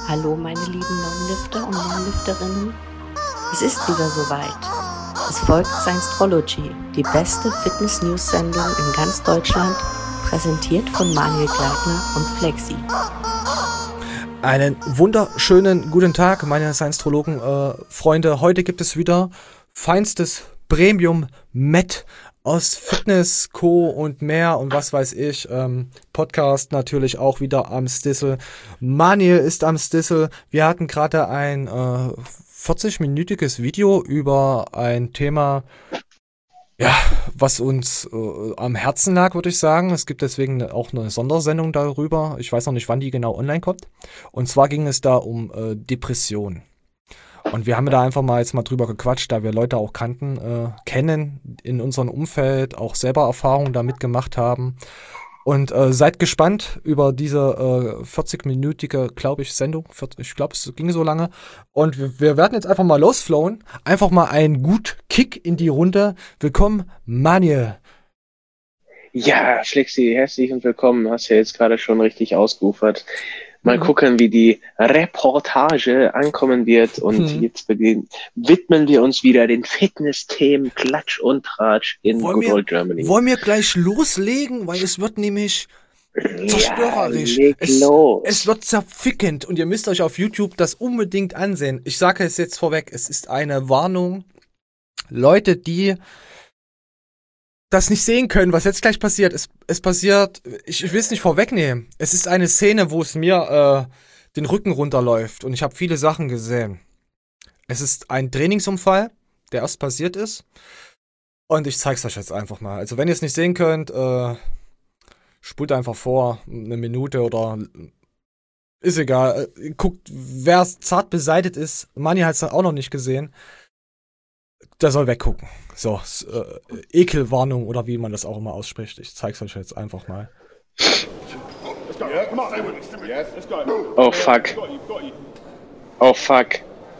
Hallo meine lieben Non-Lifter und Non-Lifterinnen. Es ist wieder soweit. Es folgt Science-Trology, die beste Fitness-News-Sendung in ganz Deutschland, präsentiert von Manuel Gleitner und Flexi. Einen wunderschönen guten Tag, meine Science-Trologen-Freunde. Heute gibt es wieder feinstes Premium-Met aus Fitness, Co. und mehr und was weiß ich. Podcast natürlich auch wieder am Stissel. Manuel ist am Stissel. Wir hatten gerade ein 40-minütiges Video über ein Thema, ja, was uns am Herzen lag, würde ich sagen. Es gibt deswegen auch eine Sondersendung darüber. Ich weiß noch nicht, wann die genau online kommt. Und zwar ging es da um Depression. Und wir haben da einfach mal jetzt mal drüber gequatscht, da wir Leute auch kennen in unserem Umfeld, auch selber Erfahrungen damit gemacht haben. Und seid gespannt über diese 40-minütige, glaube ich, Sendung. Ich glaube, es ging so lange. Und wir werden jetzt einfach mal losflowen. Einfach mal einen gut Kick in die Runde. Willkommen, Manuel. Ja, Flexi, herzlich und willkommen. Hast ja jetzt gerade schon richtig ausgeufert. Mal gucken, wie die Reportage ankommen wird. Und jetzt widmen wir uns wieder den Fitness-Themen Klatsch und Tratsch in Good Old Germany. Wollen wir gleich loslegen? Weil es wird nämlich zerstörerisch. Ja, es wird zerfickend. Und ihr müsst euch auf YouTube das unbedingt ansehen. Ich sage es jetzt vorweg. Es ist eine Warnung. Leute, die das nicht sehen können, was jetzt gleich passiert. Es passiert, ich will es nicht vorwegnehmen. Es ist eine Szene, wo es mir den Rücken runterläuft und ich habe viele Sachen gesehen. Es ist ein Trainingsunfall, der erst passiert ist und ich zeig's euch jetzt einfach mal. Also wenn ihr es nicht sehen könnt, spult einfach vor, eine Minute oder ist egal. Guckt, wer zart beseitigt ist, Manni hat es auch noch nicht gesehen. Der soll weggucken. So, Ekelwarnung oder wie man das auch immer ausspricht. Ich zeig's euch jetzt einfach mal. Oh fuck. Oh fuck.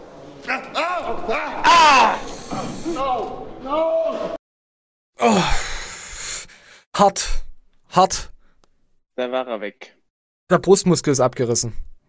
Oh. Hart. Da war er weg. Der Brustmuskel ist abgerissen.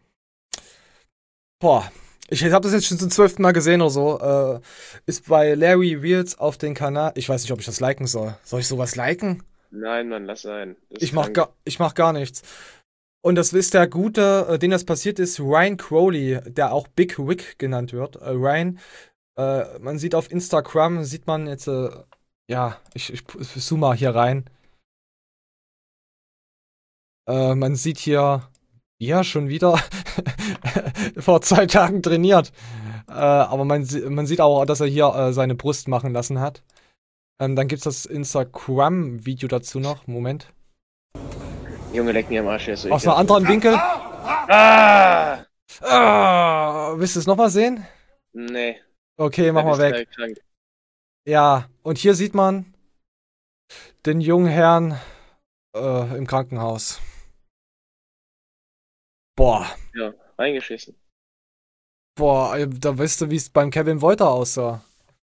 Boah. Ich habe das jetzt schon zum 12. Mal gesehen oder so. Ist bei Larry Wheels auf den Kanal. Ich weiß nicht, ob ich das liken soll. Soll ich sowas liken? Nein, Mann, lass sein. Ich mach gar nichts. Und das ist der Gute, dem das passiert ist, Ryan Crowley, der auch Big Wick genannt wird. Ryan, man sieht auf Instagram, sieht man jetzt, ja, ich zoome mal hier rein. Man sieht hier, ja, schon wieder vor 2 Tagen trainiert. Aber man sieht auch, dass er hier seine Brust machen lassen hat. Dann gibt's das Instagram-Video dazu noch. Moment. Junge, leck mir am Arsch. Aus einem anderen Winkel. Willst du es nochmal sehen? Nee. Okay, mach mal weg. Ja, und hier sieht man den jungen Herrn im Krankenhaus. Boah. Ja, reingeschissen. Boah, da weißt du, wie es beim Kevin Wolter aussah.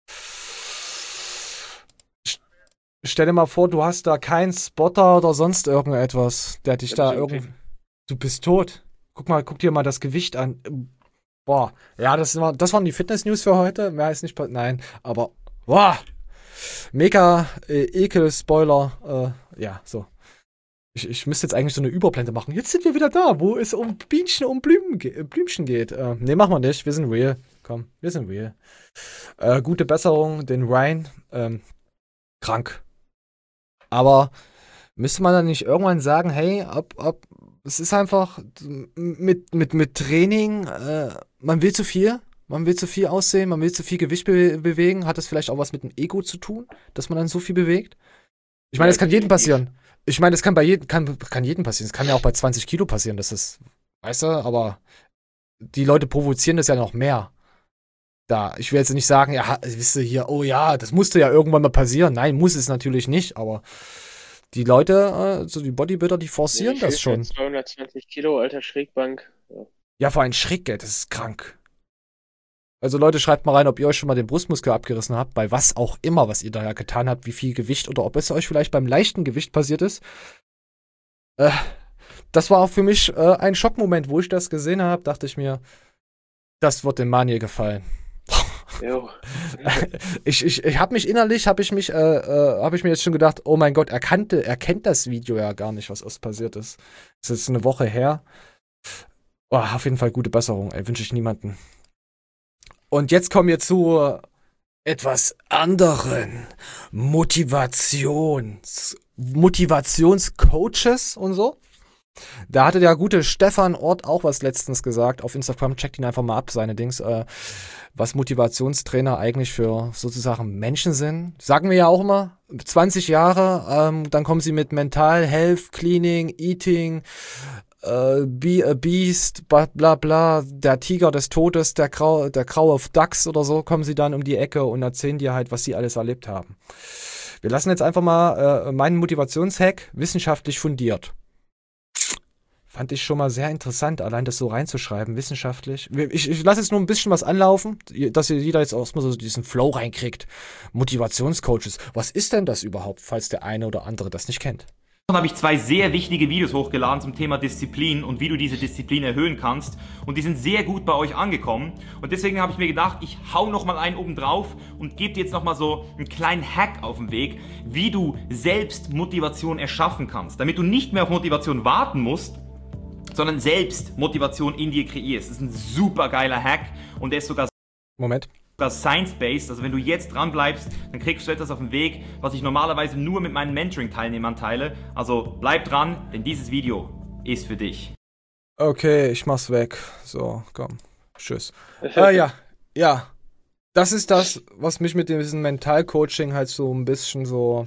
Stell dir mal vor, du hast da keinen Spotter oder sonst irgendetwas, der dich da irgendwie... Du bist tot. Guck dir mal das Gewicht an. Boah, ja, das waren die Fitness-News für heute. Mehr ist nicht... Nein, aber... Boah! Mega Ekel-Spoiler. Ja, so. Ich müsste jetzt eigentlich so eine Überblende machen. Jetzt sind wir wieder da, wo es um Bienchen und Blümchen geht. Nee, machen wir nicht. Wir sind real. Komm, wir sind real. Gute Besserung, den Ryan. Krank. Aber müsste man dann nicht irgendwann sagen, hey, es ist einfach mit Training, man will zu viel. Man will zu viel aussehen, man will zu viel Gewicht bewegen. Hat das vielleicht auch was mit dem Ego zu tun, dass man dann so viel bewegt? Ich meine, das kann jedem passieren. Ich meine, das kann jedem passieren. Das kann ja auch bei 20 Kilo passieren. Das ist, weißt du, aber die Leute provozieren das ja noch mehr. Ich will jetzt nicht sagen, ja, wisst ihr hier, oh ja, das musste ja irgendwann mal passieren. Nein, muss es natürlich nicht, aber die Leute, so die Bodybuilder, die forcieren das schon. 220 Kilo, alter Schrägbank. Ja, vor allem Schräggeld, das ist krank. Also Leute, schreibt mal rein, ob ihr euch schon mal den Brustmuskel abgerissen habt, bei was auch immer, was ihr da ja getan habt, wie viel Gewicht oder ob es euch vielleicht beim leichten Gewicht passiert ist. das war für mich ein Schockmoment, wo ich das gesehen habe, dachte ich mir, das wird dem Manier gefallen. Ich habe mich innerlich, habe ich mir jetzt schon gedacht, oh mein Gott, er kennt das Video ja gar nicht, was erst passiert ist. Das ist jetzt eine Woche her. Oh, auf jeden Fall gute Besserung, wünsche ich niemanden. Und jetzt kommen wir zu etwas anderen Motivationscoaches und so. Da hatte der gute Stefan Ort auch was letztens gesagt auf Instagram. Checkt ihn einfach mal ab, seine Dings, was Motivationstrainer eigentlich für sozusagen Menschen sind. Sagen wir ja auch immer, 20 Jahre, dann kommen sie mit Mental Health, Cleaning, Eating, Be a Beast, bla bla, der Tiger des Todes, der graue Dachs oder so, kommen sie dann um die Ecke und erzählen dir halt, was sie alles erlebt haben. Wir lassen jetzt einfach mal meinen Motivationshack wissenschaftlich fundiert. Fand ich schon mal sehr interessant, allein das so reinzuschreiben, wissenschaftlich. Ich lasse jetzt nur ein bisschen was anlaufen, dass jeder jetzt auch mal so diesen Flow reinkriegt. Motivationscoaches, was ist denn das überhaupt, falls der eine oder andere das nicht kennt? Dann habe ich 2 sehr wichtige Videos hochgeladen zum Thema Disziplin und wie du diese Disziplin erhöhen kannst. Und die sind sehr gut bei euch angekommen. Und deswegen habe ich mir gedacht, ich hau nochmal einen oben drauf und gebe dir jetzt nochmal so einen kleinen Hack auf den Weg, wie du selbst Motivation erschaffen kannst. Damit du nicht mehr auf Motivation warten musst, sondern selbst Motivation in dir kreierst. Das ist ein super geiler Hack und der ist sogar science-based. Also wenn du jetzt dran bleibst, dann kriegst du etwas auf den Weg, was ich normalerweise nur mit meinen Mentoring-Teilnehmern teile. Also bleib dran, denn dieses Video ist für dich. Okay, ich mach's weg. So, komm. Tschüss. Ja. Das ist das, was mich mit diesem Mental-Coaching halt so ein bisschen so...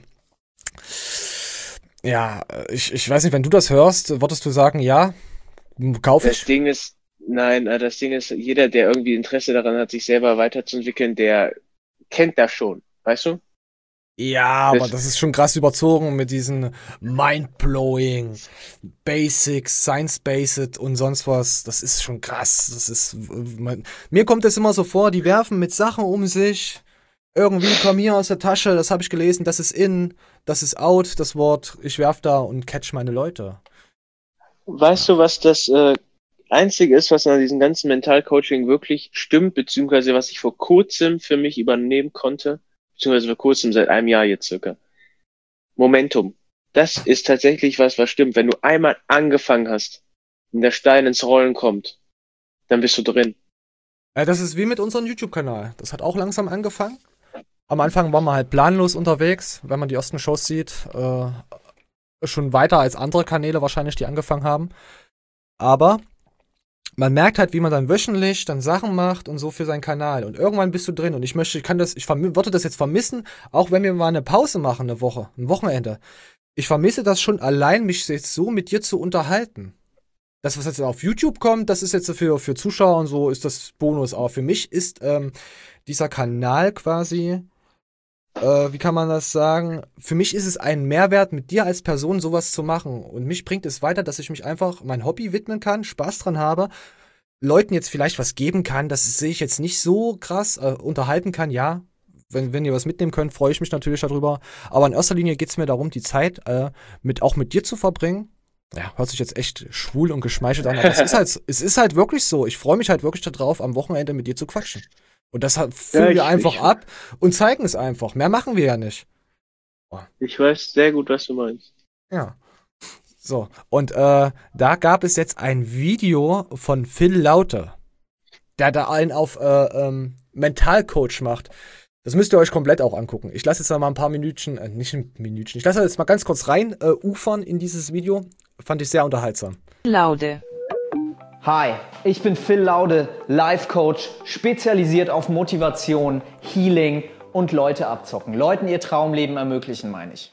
Ja, ich weiß nicht, wenn du das hörst, würdest du sagen, ja, kauf ich? Das Ding ist, jeder, der irgendwie Interesse daran hat, sich selber weiterzuentwickeln, der kennt das schon, weißt du? Ja, aber das ist schon krass überzogen mit diesen Mind-blowing, Basics, Science-Based und sonst was. Das ist schon krass. Mir kommt das immer so vor, die werfen mit Sachen um sich. Irgendwie kommen hier aus der Tasche, das habe ich gelesen, das ist in, das ist out, das Wort, ich werf da und catch meine Leute. Weißt du, was das Einzige ist, was an diesem ganzen Mental-Coaching wirklich stimmt, beziehungsweise was ich vor kurzem für mich übernehmen konnte, beziehungsweise vor kurzem, seit einem Jahr jetzt circa? Momentum. Das ist tatsächlich was stimmt. Wenn du einmal angefangen hast, und der Stein ins Rollen kommt, dann bist du drin. Das ist wie mit unserem YouTube-Kanal. Das hat auch langsam angefangen. Am Anfang waren wir halt planlos unterwegs, wenn man die ersten Shows sieht. Schon weiter als andere Kanäle wahrscheinlich, die angefangen haben. Aber man merkt halt, wie man dann wöchentlich dann Sachen macht und so für seinen Kanal. Und irgendwann bist du drin. Und ich würde das jetzt vermissen, auch wenn wir mal eine Pause machen, eine Woche, ein Wochenende. Ich vermisse das schon allein, mich jetzt so mit dir zu unterhalten. Das, was jetzt auf YouTube kommt, das ist jetzt für Zuschauer und so, ist das Bonus. Aber für mich ist dieser Kanal quasi, wie kann man das sagen? Für mich ist es ein Mehrwert, mit dir als Person sowas zu machen. Und mich bringt es weiter, dass ich mich einfach mein Hobby widmen kann, Spaß dran habe, Leuten jetzt vielleicht was geben kann, das sehe ich jetzt nicht so krass, unterhalten kann, ja. Wenn ihr was mitnehmen könnt, freue ich mich natürlich darüber. Aber in erster Linie geht es mir darum, die Zeit auch mit dir zu verbringen. Ja, hört sich jetzt echt schwul und geschmeichelt an, aber es ist halt wirklich so. Ich freue mich halt wirklich darauf, am Wochenende mit dir zu quatschen. Und das füllen wir einfach ab und zeigen es einfach. Mehr machen wir ja nicht. Oh. Ich weiß sehr gut, was du meinst. Ja. So, und da gab es jetzt ein Video von Phil Laute, der da einen auf Mentalcoach macht. Das müsst ihr euch komplett auch angucken. Ich lasse jetzt mal ein paar Minütchen, ich lasse jetzt mal ganz kurz rein ufern in dieses Video. Fand ich sehr unterhaltsam. Laude. Hi, ich bin Phil Laude, Life Coach, spezialisiert auf Motivation, Healing und Leute abzocken. Leuten ihr Traumleben ermöglichen, meine ich.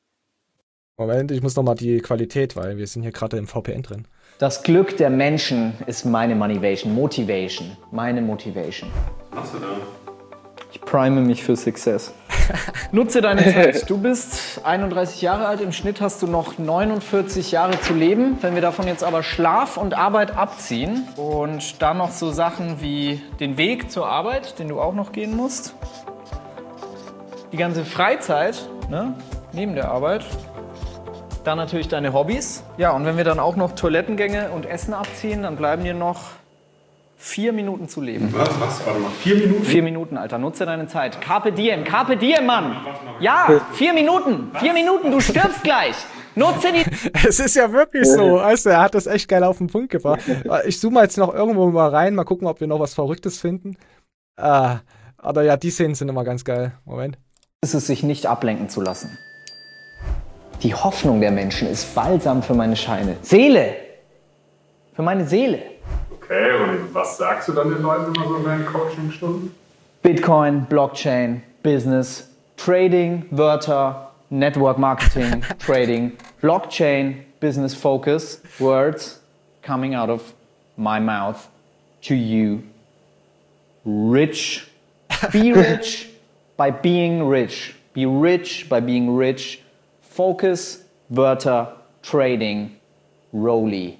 Moment, ich muss nochmal die Qualität, weil wir sind hier gerade im VPN drin. Das Glück der Menschen ist meine Motivation, meine Motivation. Was du da? Ich prime mich für Success. Nutze deine Zeit. Du bist 31 Jahre alt, im Schnitt hast du noch 49 Jahre zu leben. Wenn wir davon jetzt aber Schlaf und Arbeit abziehen und dann noch so Sachen wie den Weg zur Arbeit, den du auch noch gehen musst, die ganze Freizeit, ne, neben der Arbeit, Dann natürlich deine Hobbys. Ja, und wenn wir dann auch noch Toilettengänge und Essen abziehen, dann bleiben dir noch 4 Minuten zu leben. Was? Warte mal, 4 Minuten? 4 Minuten, Alter. Nutze deine Zeit. Carpe diem, Mann. Ja, 4 Minuten. 4 Minuten, du stirbst gleich. Nutze die... Es ist ja wirklich so. Also, er hat das echt geil auf den Punkt gebracht. Ich zoome jetzt noch irgendwo mal rein, mal gucken, ob wir noch was Verrücktes finden. Aber ja, die Szenen sind immer ganz geil. Moment. Ist es, sich nicht ablenken zu lassen. Die Hoffnung der Menschen ist Balsam für meine Scheine. Seele! Für meine Seele. Okay, und was sagst du dann den Leuten immer so in deinen Coaching-Stunden? Bitcoin, Blockchain, Business, Trading, Wörter, Network Marketing, Trading, Blockchain, Business Focus, Words coming out of my mouth to you. Rich. Be rich by being rich. Be rich by being rich. Focus, Wörter, Trading, Rolli.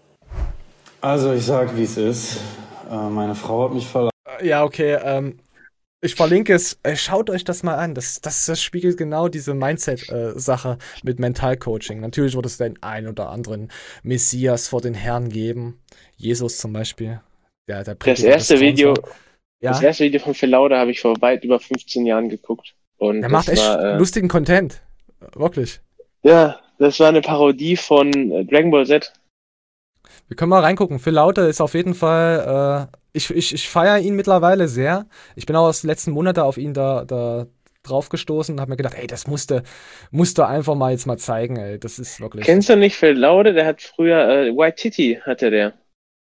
Also ich sag, wie es ist. Meine Frau hat mich verlassen. Ja, okay. Ich verlinke es. Schaut euch das mal an. Das spiegelt genau diese Mindset-Sache mit Mentalcoaching. Natürlich wird es den einen oder anderen Messias vor den Herren geben. Jesus zum Beispiel. Der Das erste Video Ja? von Phil Laude habe ich vor weit über 15 Jahren geguckt. Und Der macht echt lustigen Content. Wirklich. Ja, das war eine Parodie von Dragon Ball Z. Wir können mal reingucken. Phil Laude ist auf jeden Fall, ich feiere ihn mittlerweile sehr. Ich bin auch aus den letzten Monaten auf ihn da drauf gestoßen und habe mir gedacht, ey, das musste einfach mal jetzt mal zeigen, ey. Das ist wirklich... Kennst du nicht Phil Laude? Der hat früher White Titty hatte der.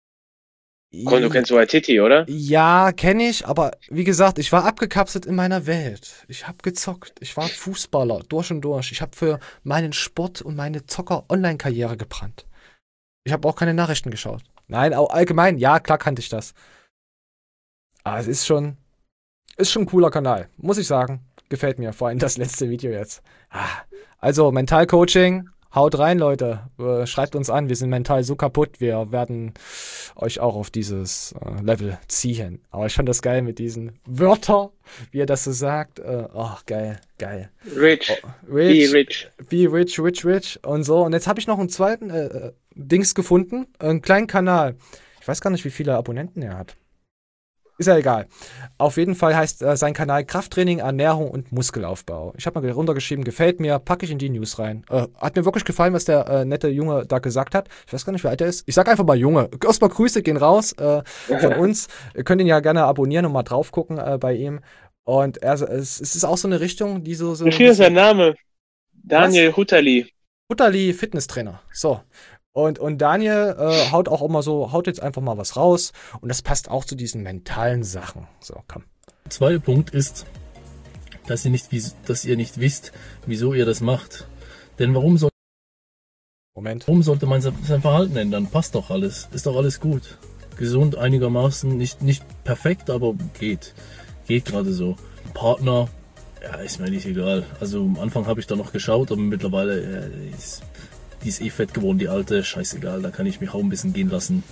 Du kennst White Titty, oder? Ja, kenne ich, aber wie gesagt, ich war abgekapselt in meiner Welt. Ich habe gezockt. Ich war Fußballer, durch und durch. Ich habe für meinen Sport und meine Zocker-Online-Karriere gebrannt. Ich habe auch keine Nachrichten geschaut. Nein, auch allgemein, ja, klar kannte ich das. Aber es ist schon ein cooler Kanal, muss ich sagen. Gefällt mir, vor allem das letzte Video jetzt. Also, Mentalcoaching, haut rein, Leute. Schreibt uns an, wir sind mental so kaputt, wir werden euch auch auf dieses Level ziehen. Aber ich fand das geil mit diesen Wörtern, wie er das so sagt. Geil. Rich. Be rich. Und so. Und jetzt habe ich noch einen zweiten Dings gefunden, einen kleinen Kanal. Ich weiß gar nicht, wie viele Abonnenten er hat. Ist ja egal. Auf jeden Fall heißt sein Kanal Krafttraining, Ernährung und Muskelaufbau. Ich habe mal runtergeschrieben, gefällt mir, packe ich in die News rein. Hat mir wirklich gefallen, was der nette Junge da gesagt hat. Ich weiß gar nicht, wie alt er ist. Ich sag einfach mal Junge. Erstmal Grüße gehen raus von uns. Ihr könnt ihn ja gerne abonnieren und mal drauf gucken bei ihm. Und es ist auch so eine Richtung, die so... Wie viel ist sein Name? Daniel Hutterli. Hutterli, Fitnesstrainer. So. Und Daniel haut jetzt einfach mal was raus. Und das passt auch zu diesen mentalen Sachen. So, komm. Zweiter Punkt ist, dass ihr nicht wisst, wieso ihr das macht. Denn warum sollte man sein Verhalten ändern? Passt doch alles. Ist doch alles gut. Gesund einigermaßen. Nicht perfekt, aber geht. Geht gerade so. Partner, ja, ist mir nicht egal. Also am Anfang habe ich da noch geschaut, aber mittlerweile die ist eh fett geworden, die alte. Scheißegal, da kann ich mich auch ein bisschen gehen lassen.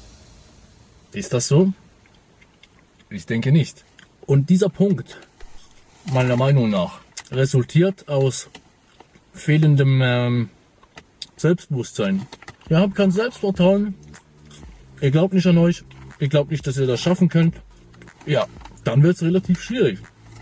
Ist das so? Ich denke nicht. Und dieser Punkt, meiner Meinung nach, resultiert aus fehlendem Selbstbewusstsein. Ihr habt kein Selbstvertrauen. Ihr glaubt nicht an euch. Ihr glaubt nicht, dass ihr das schaffen könnt. Ja, dann wird es relativ schwierig.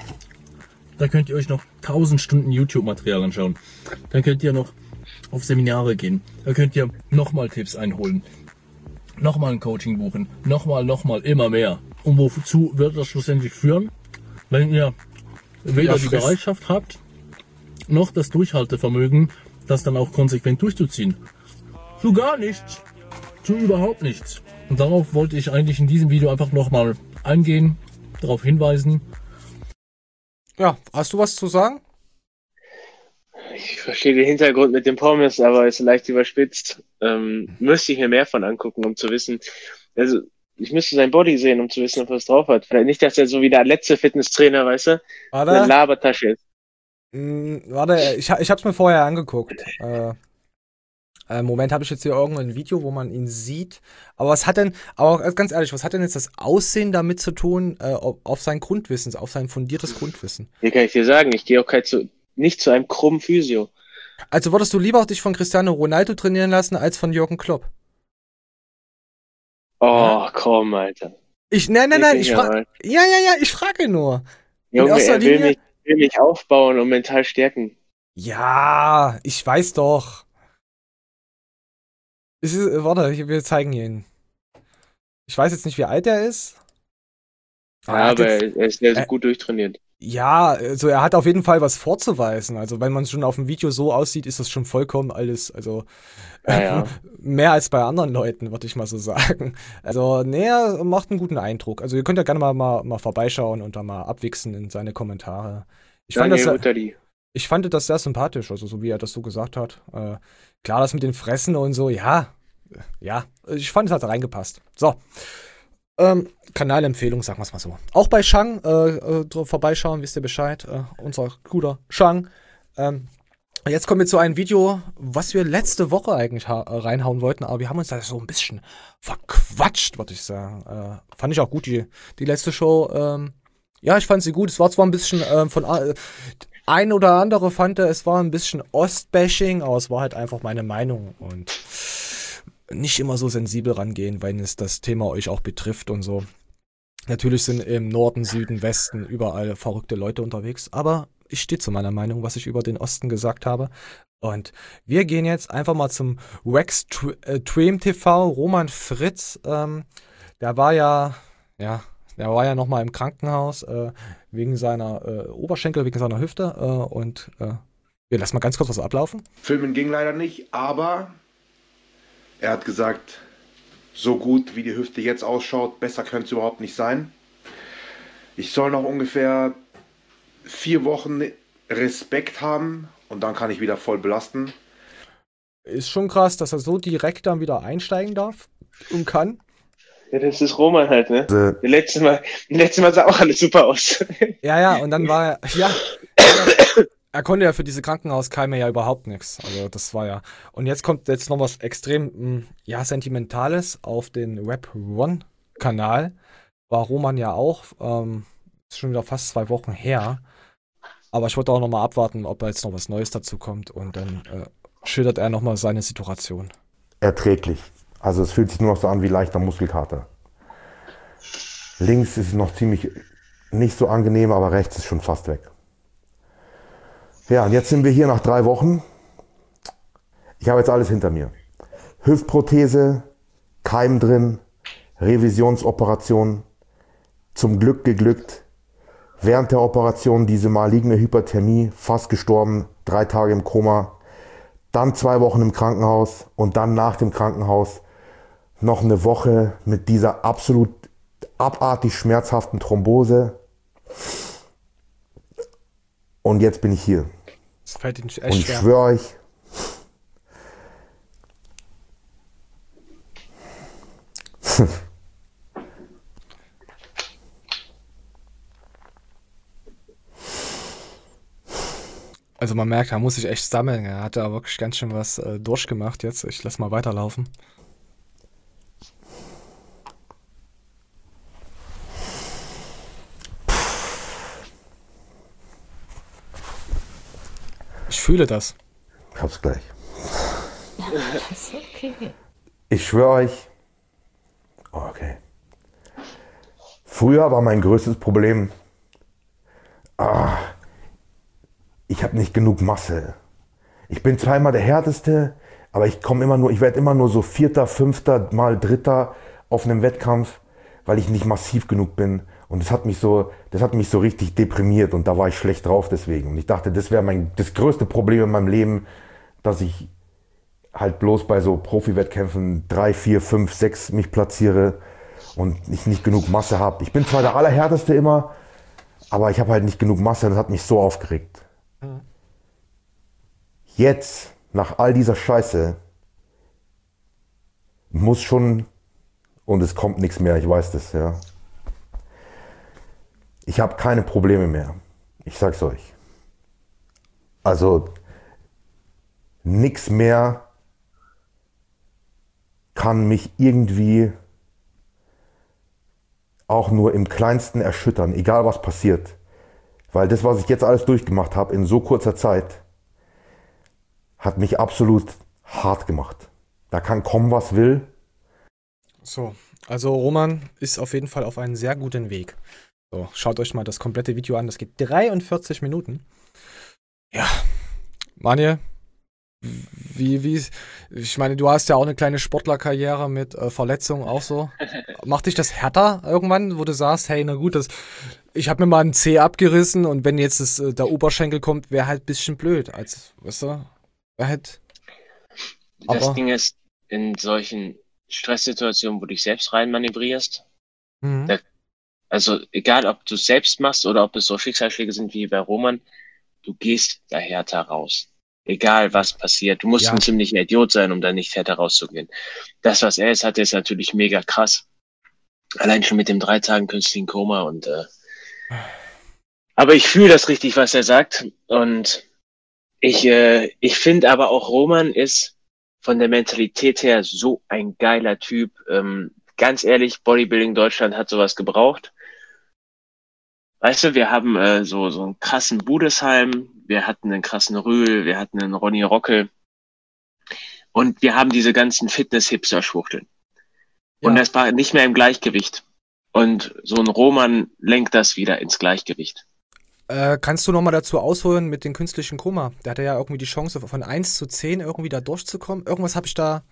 Da könnt ihr euch noch 1000 Stunden YouTube-Material anschauen. Dann könnt ihr noch auf Seminare gehen. Da könnt ihr nochmal Tipps einholen. Nochmal ein Coaching buchen. Nochmal, immer mehr. Und wozu wird das schlussendlich führen? Wenn ihr weder die Bereitschaft habt, noch das Durchhaltevermögen, das dann auch konsequent durchzuziehen. Zu gar nichts. Zu überhaupt nichts. Und darauf wollte ich eigentlich in diesem Video einfach nochmal eingehen, darauf hinweisen. Ja, hast du was zu sagen? Ich verstehe den Hintergrund mit dem Pommes, aber ist leicht überspitzt. Müsste ich mir mehr von angucken, um zu wissen. Also, ich müsste sein Body sehen, um zu wissen, ob er es drauf hat. Vielleicht nicht, dass er so wie der letzte Fitnesstrainer, weißt du, eine Labertasche ist. Warte, ich hab's mir vorher angeguckt. Moment, habe ich jetzt hier irgendein Video, wo man ihn sieht. Aber ganz ehrlich, was hat denn jetzt das Aussehen damit zu tun, auf sein Grundwissen, auf sein fundiertes Grundwissen? Wie kann ich dir sagen? Ich gehe auch nicht zu einem krummen Physio. Also würdest du lieber dich von Cristiano Ronaldo trainieren lassen, als von Jürgen Klopp? Oh, komm, Alter. Nein, ich frage. Ja, ich frage nur. Junge, er will mich aufbauen und mental stärken. Ja, ich weiß doch. Warte, wir zeigen ihn. Ich weiß jetzt nicht, wie alt er ist. Aber er ist sehr gut durchtrainiert. Ja, also er hat auf jeden Fall was vorzuweisen. Also wenn man schon auf dem Video so aussieht, ist das schon vollkommen alles, also mehr als bei anderen Leuten, würde ich mal so sagen. Also er macht einen guten Eindruck. Also ihr könnt ja gerne mal vorbeischauen und da mal abwichsen in seine Kommentare. Ich fand das sehr sympathisch, also so wie er das so gesagt hat. Klar, das mit den Fressen und so, ja, ich fand, es hat reingepasst. So. Kanalempfehlung, sagen wir es mal so. Auch bei Shang vorbeischauen, wisst ihr Bescheid. Unser guter Shang. Jetzt kommen wir zu einem Video, was wir letzte Woche eigentlich reinhauen wollten, aber wir haben uns da so ein bisschen verquatscht, würde ich sagen. Fand ich auch gut, die letzte Show. Ja, ich fand sie gut. Es war zwar ein bisschen ein oder andere fand, es war ein bisschen Ostbashing, aber es war halt einfach meine Meinung und nicht immer so sensibel rangehen, weil es das Thema euch auch betrifft und so. Natürlich sind im Norden, Süden, Westen überall verrückte Leute unterwegs, aber ich stehe zu meiner Meinung, was ich über den Osten gesagt habe. Und wir gehen jetzt einfach mal zum Wextreme TV, Roman Fritz. Der war ja nochmal im Krankenhaus wegen seiner Oberschenkel, wegen seiner Hüfte. Wir lassen mal ganz kurz was ablaufen. Filmen ging leider nicht, aber er hat gesagt, so gut wie die Hüfte jetzt ausschaut, besser könnte es überhaupt nicht sein. Ich soll noch ungefähr 4 Wochen Respekt haben und dann kann ich wieder voll belasten. Ist schon krass, dass er so direkt dann wieder einsteigen darf und kann. Ja, das ist Roman halt, ne? Letztes Mal sah auch alles super aus. Ja, und dann war er, er konnte ja für diese Krankenhauskeime ja überhaupt nichts. Also das war ja. Und jetzt kommt noch was extrem, Sentimentales auf den Web One-Kanal. War Roman ja auch. Ist schon wieder fast 2 Wochen her. Aber ich wollte auch nochmal abwarten, ob da jetzt noch was Neues dazu kommt. Und dann schildert er nochmal seine Situation. Erträglich. Also es fühlt sich nur noch so an wie leichter Muskelkater. Links ist es noch ziemlich nicht so angenehm, aber rechts ist schon fast weg. Ja, und jetzt sind wir hier nach 3 Wochen. Ich habe jetzt alles hinter mir. Hüftprothese, Keim drin, Revisionsoperation, zum Glück geglückt. Während der Operation diese maligne Hyperthermie, fast gestorben, 3 Tage im Koma. Dann 2 Wochen im Krankenhaus und dann nach dem Krankenhaus noch eine Woche mit dieser absolut abartig schmerzhaften Thrombose. Und jetzt bin ich hier. Das fällt Ihnen echt und ich schwer. Schwöre euch, also man merkt, er muss sich echt sammeln. Er hat da wirklich ganz schön was durchgemacht jetzt. Ich lass mal weiterlaufen. Ich fühle das. Ich hab's gleich. Das ist okay. Ich schwöre euch, okay. Früher war mein größtes Problem, ich habe nicht genug Masse. Ich bin zweimal der Härteste, aber ich werde immer nur so 4., 5. mal 3. auf einem Wettkampf, weil ich nicht massiv genug bin. Und das hat mich so richtig deprimiert und da war ich schlecht drauf deswegen. Und ich dachte, das wäre das größte Problem in meinem Leben, dass ich halt bloß bei so Profi-Wettkämpfen 3, 4, 5, 6 mich platziere und ich nicht genug Masse habe. Ich bin zwar der Allerhärteste immer, aber ich habe halt nicht genug Masse und das hat mich so aufgeregt. Jetzt, nach all dieser Scheiße, muss schon, und es kommt nichts mehr, ich weiß das, ja. Ich habe keine Probleme mehr. Ich sag's euch. Also, nichts mehr kann mich irgendwie auch nur im Kleinsten erschüttern, egal was passiert. Weil das, was ich jetzt alles durchgemacht habe in so kurzer Zeit, hat mich absolut hart gemacht. Da kann kommen, was will. So, also Roman ist auf jeden Fall auf einem sehr guten Weg. So, schaut euch mal das komplette Video an. Das geht 43 Minuten. Ja, Manuel, ich meine, du hast ja auch eine kleine Sportlerkarriere mit Verletzungen auch so. Macht dich das härter irgendwann, wo du sagst, hey, na gut, ich habe mir mal einen Zeh abgerissen und wenn jetzt der Oberschenkel kommt, wäre halt ein bisschen blöd. Weißt du, wäre halt... Das Ding ist, in solchen Stresssituationen, wo du dich selbst reinmanövrierst, also egal, ob du es selbst machst oder ob es so Schicksalsschläge sind wie bei Roman, du gehst da härter raus. Egal, was passiert. Du musst ein ziemlicher Idiot sein, um da nicht härter rauszugehen. Das, was er jetzt hat, ist natürlich mega krass. Allein schon mit dem 3 Tagen künstlichen Koma aber ich fühle das richtig, was er sagt. Und ich finde aber auch, Roman ist von der Mentalität her so ein geiler Typ. Ganz ehrlich, Bodybuilding Deutschland hat sowas gebraucht. Weißt du, wir haben so einen krassen Budesheim, wir hatten einen krassen Rühl, wir hatten einen Ronny Rockel und wir haben diese ganzen Fitness-Hipster-Schwuchteln. Und das war nicht mehr im Gleichgewicht. Und so ein Roman lenkt das wieder ins Gleichgewicht. Kannst du nochmal dazu ausholen mit dem künstlichen Koma? Der hatte ja irgendwie die Chance, von 1:10 irgendwie da durchzukommen. Irgendwas habe ich da...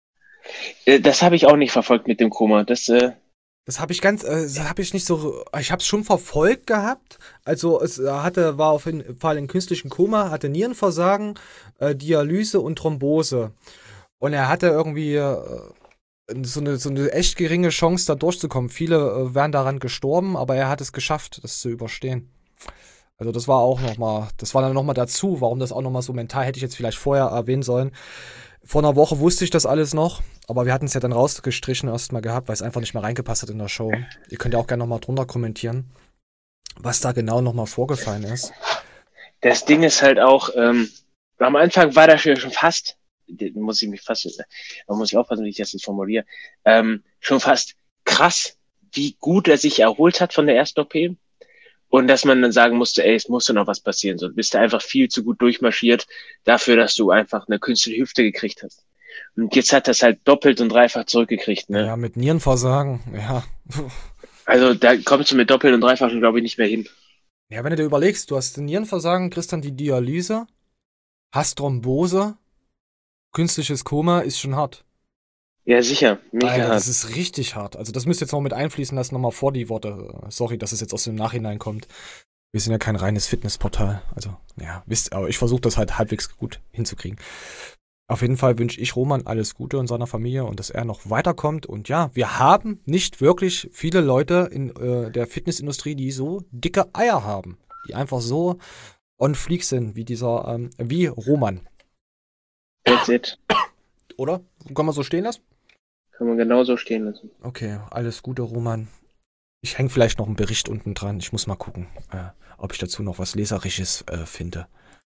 Das habe ich auch nicht verfolgt mit dem Koma. Das habe ich nicht so, ich habe es schon verfolgt gehabt. Also war auf jeden Fall in künstlichen Koma, hatte Nierenversagen, Dialyse und Thrombose. Und er hatte irgendwie so eine echt geringe Chance, da durchzukommen. Viele wären daran gestorben, aber er hat es geschafft, das zu überstehen. Also das war dann nochmal dazu, warum das auch nochmal so mental, hätte ich jetzt vielleicht vorher erwähnen sollen. Vor einer Woche wusste ich das alles noch, aber wir hatten es ja dann rausgestrichen erstmal gehabt, weil es einfach nicht mehr reingepasst hat in der Show. Ihr könnt ja auch gerne nochmal drunter kommentieren, was da genau nochmal vorgefallen ist. Das Ding ist halt auch, am Anfang war das schon fast, muss ich aufpassen, wie ich das jetzt formuliere, schon fast krass, wie gut er sich erholt hat von der ersten OP. Und dass man dann sagen musste, ey, es musste noch was passieren. So, du bist einfach viel zu gut durchmarschiert dafür, dass du einfach eine künstliche Hüfte gekriegt hast. Und jetzt hat das halt doppelt und dreifach zurückgekriegt, ne? Ja, mit Nierenversagen, ja. Also da kommst du mit doppelt und dreifach, glaube ich, nicht mehr hin. Ja, wenn du dir überlegst, du hast Nierenversagen, kriegst dann die Dialyse, hast Thrombose, künstliches Koma ist schon hart. Ja, sicher. Mega Alter, hart. das ist richtig hart. Also das müsst ihr jetzt noch mit einfließen lassen, nochmal vor die Worte. Sorry, dass es jetzt aus dem Nachhinein kommt. Wir sind ja kein reines Fitnessportal. Also, ja, aber ich versuche das halt halbwegs gut hinzukriegen. Auf jeden Fall wünsche ich Roman alles Gute und seiner Familie und dass er noch weiterkommt. Und ja, wir haben nicht wirklich viele Leute in der Fitnessindustrie, die so dicke Eier haben. Die einfach so on fleek sind, wie Roman. That's it. Oder? Kann man so stehen lassen? Kann man genauso stehen lassen. Okay, alles Gute, Roman. Ich hänge vielleicht noch einen Bericht unten dran. Ich muss mal gucken, ob ich dazu noch was Leserisches finde.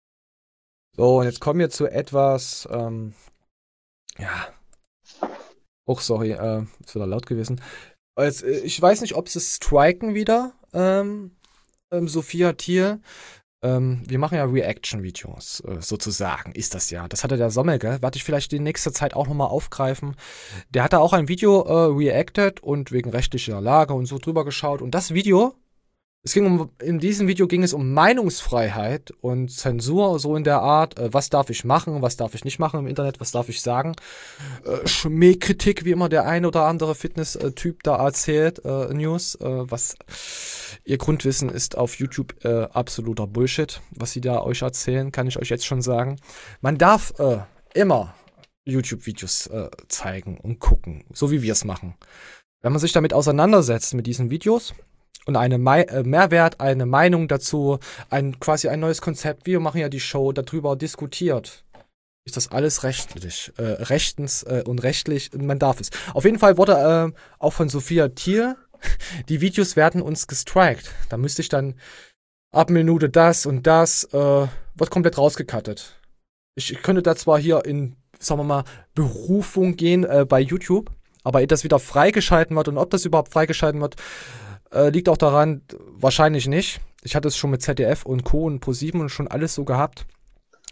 So, und jetzt kommen wir zu etwas, sorry, ist wieder laut gewesen. Ich weiß nicht, ob sie striken wieder, Sophia Thiel. Wir machen ja Reaction-Videos, sozusagen, ist das ja. Das hatte der Sommelke, werde ich vielleicht in nächster Zeit auch nochmal aufgreifen. Der hat da auch ein Video reacted und wegen rechtlicher Lage und so drüber geschaut. Und das Video, in diesem Video ging es um Meinungsfreiheit und Zensur, so in der Art, was darf ich machen, was darf ich nicht machen im Internet, was darf ich sagen. Schmähkritik, wie immer der ein oder andere Fitness-Typ da erzählt, News, was ihr Grundwissen ist auf YouTube absoluter Bullshit, was sie da euch erzählen, kann ich euch jetzt schon sagen. Man darf immer YouTube-Videos zeigen und gucken, so wie wir es machen. Wenn man sich damit auseinandersetzt, mit diesen Videos, und Mehrwert, eine Meinung dazu, quasi ein neues Konzept. Wir machen ja die Show, darüber diskutiert. Ist das alles rechtens und rechtlich, man darf es. Auf jeden Fall wurde auch von Sophia Thiel, die Videos werden uns gestrikt. Da müsste ich dann ab Minute das und das, wird komplett rausgecuttet. Ich könnte da zwar hier in, sagen wir mal, Berufung gehen bei YouTube, aber ehe das wieder freigeschalten wird und ob das überhaupt freigeschalten wird, liegt auch daran, wahrscheinlich nicht. Ich hatte es schon mit ZDF und Co. und Pro7 und schon alles so gehabt.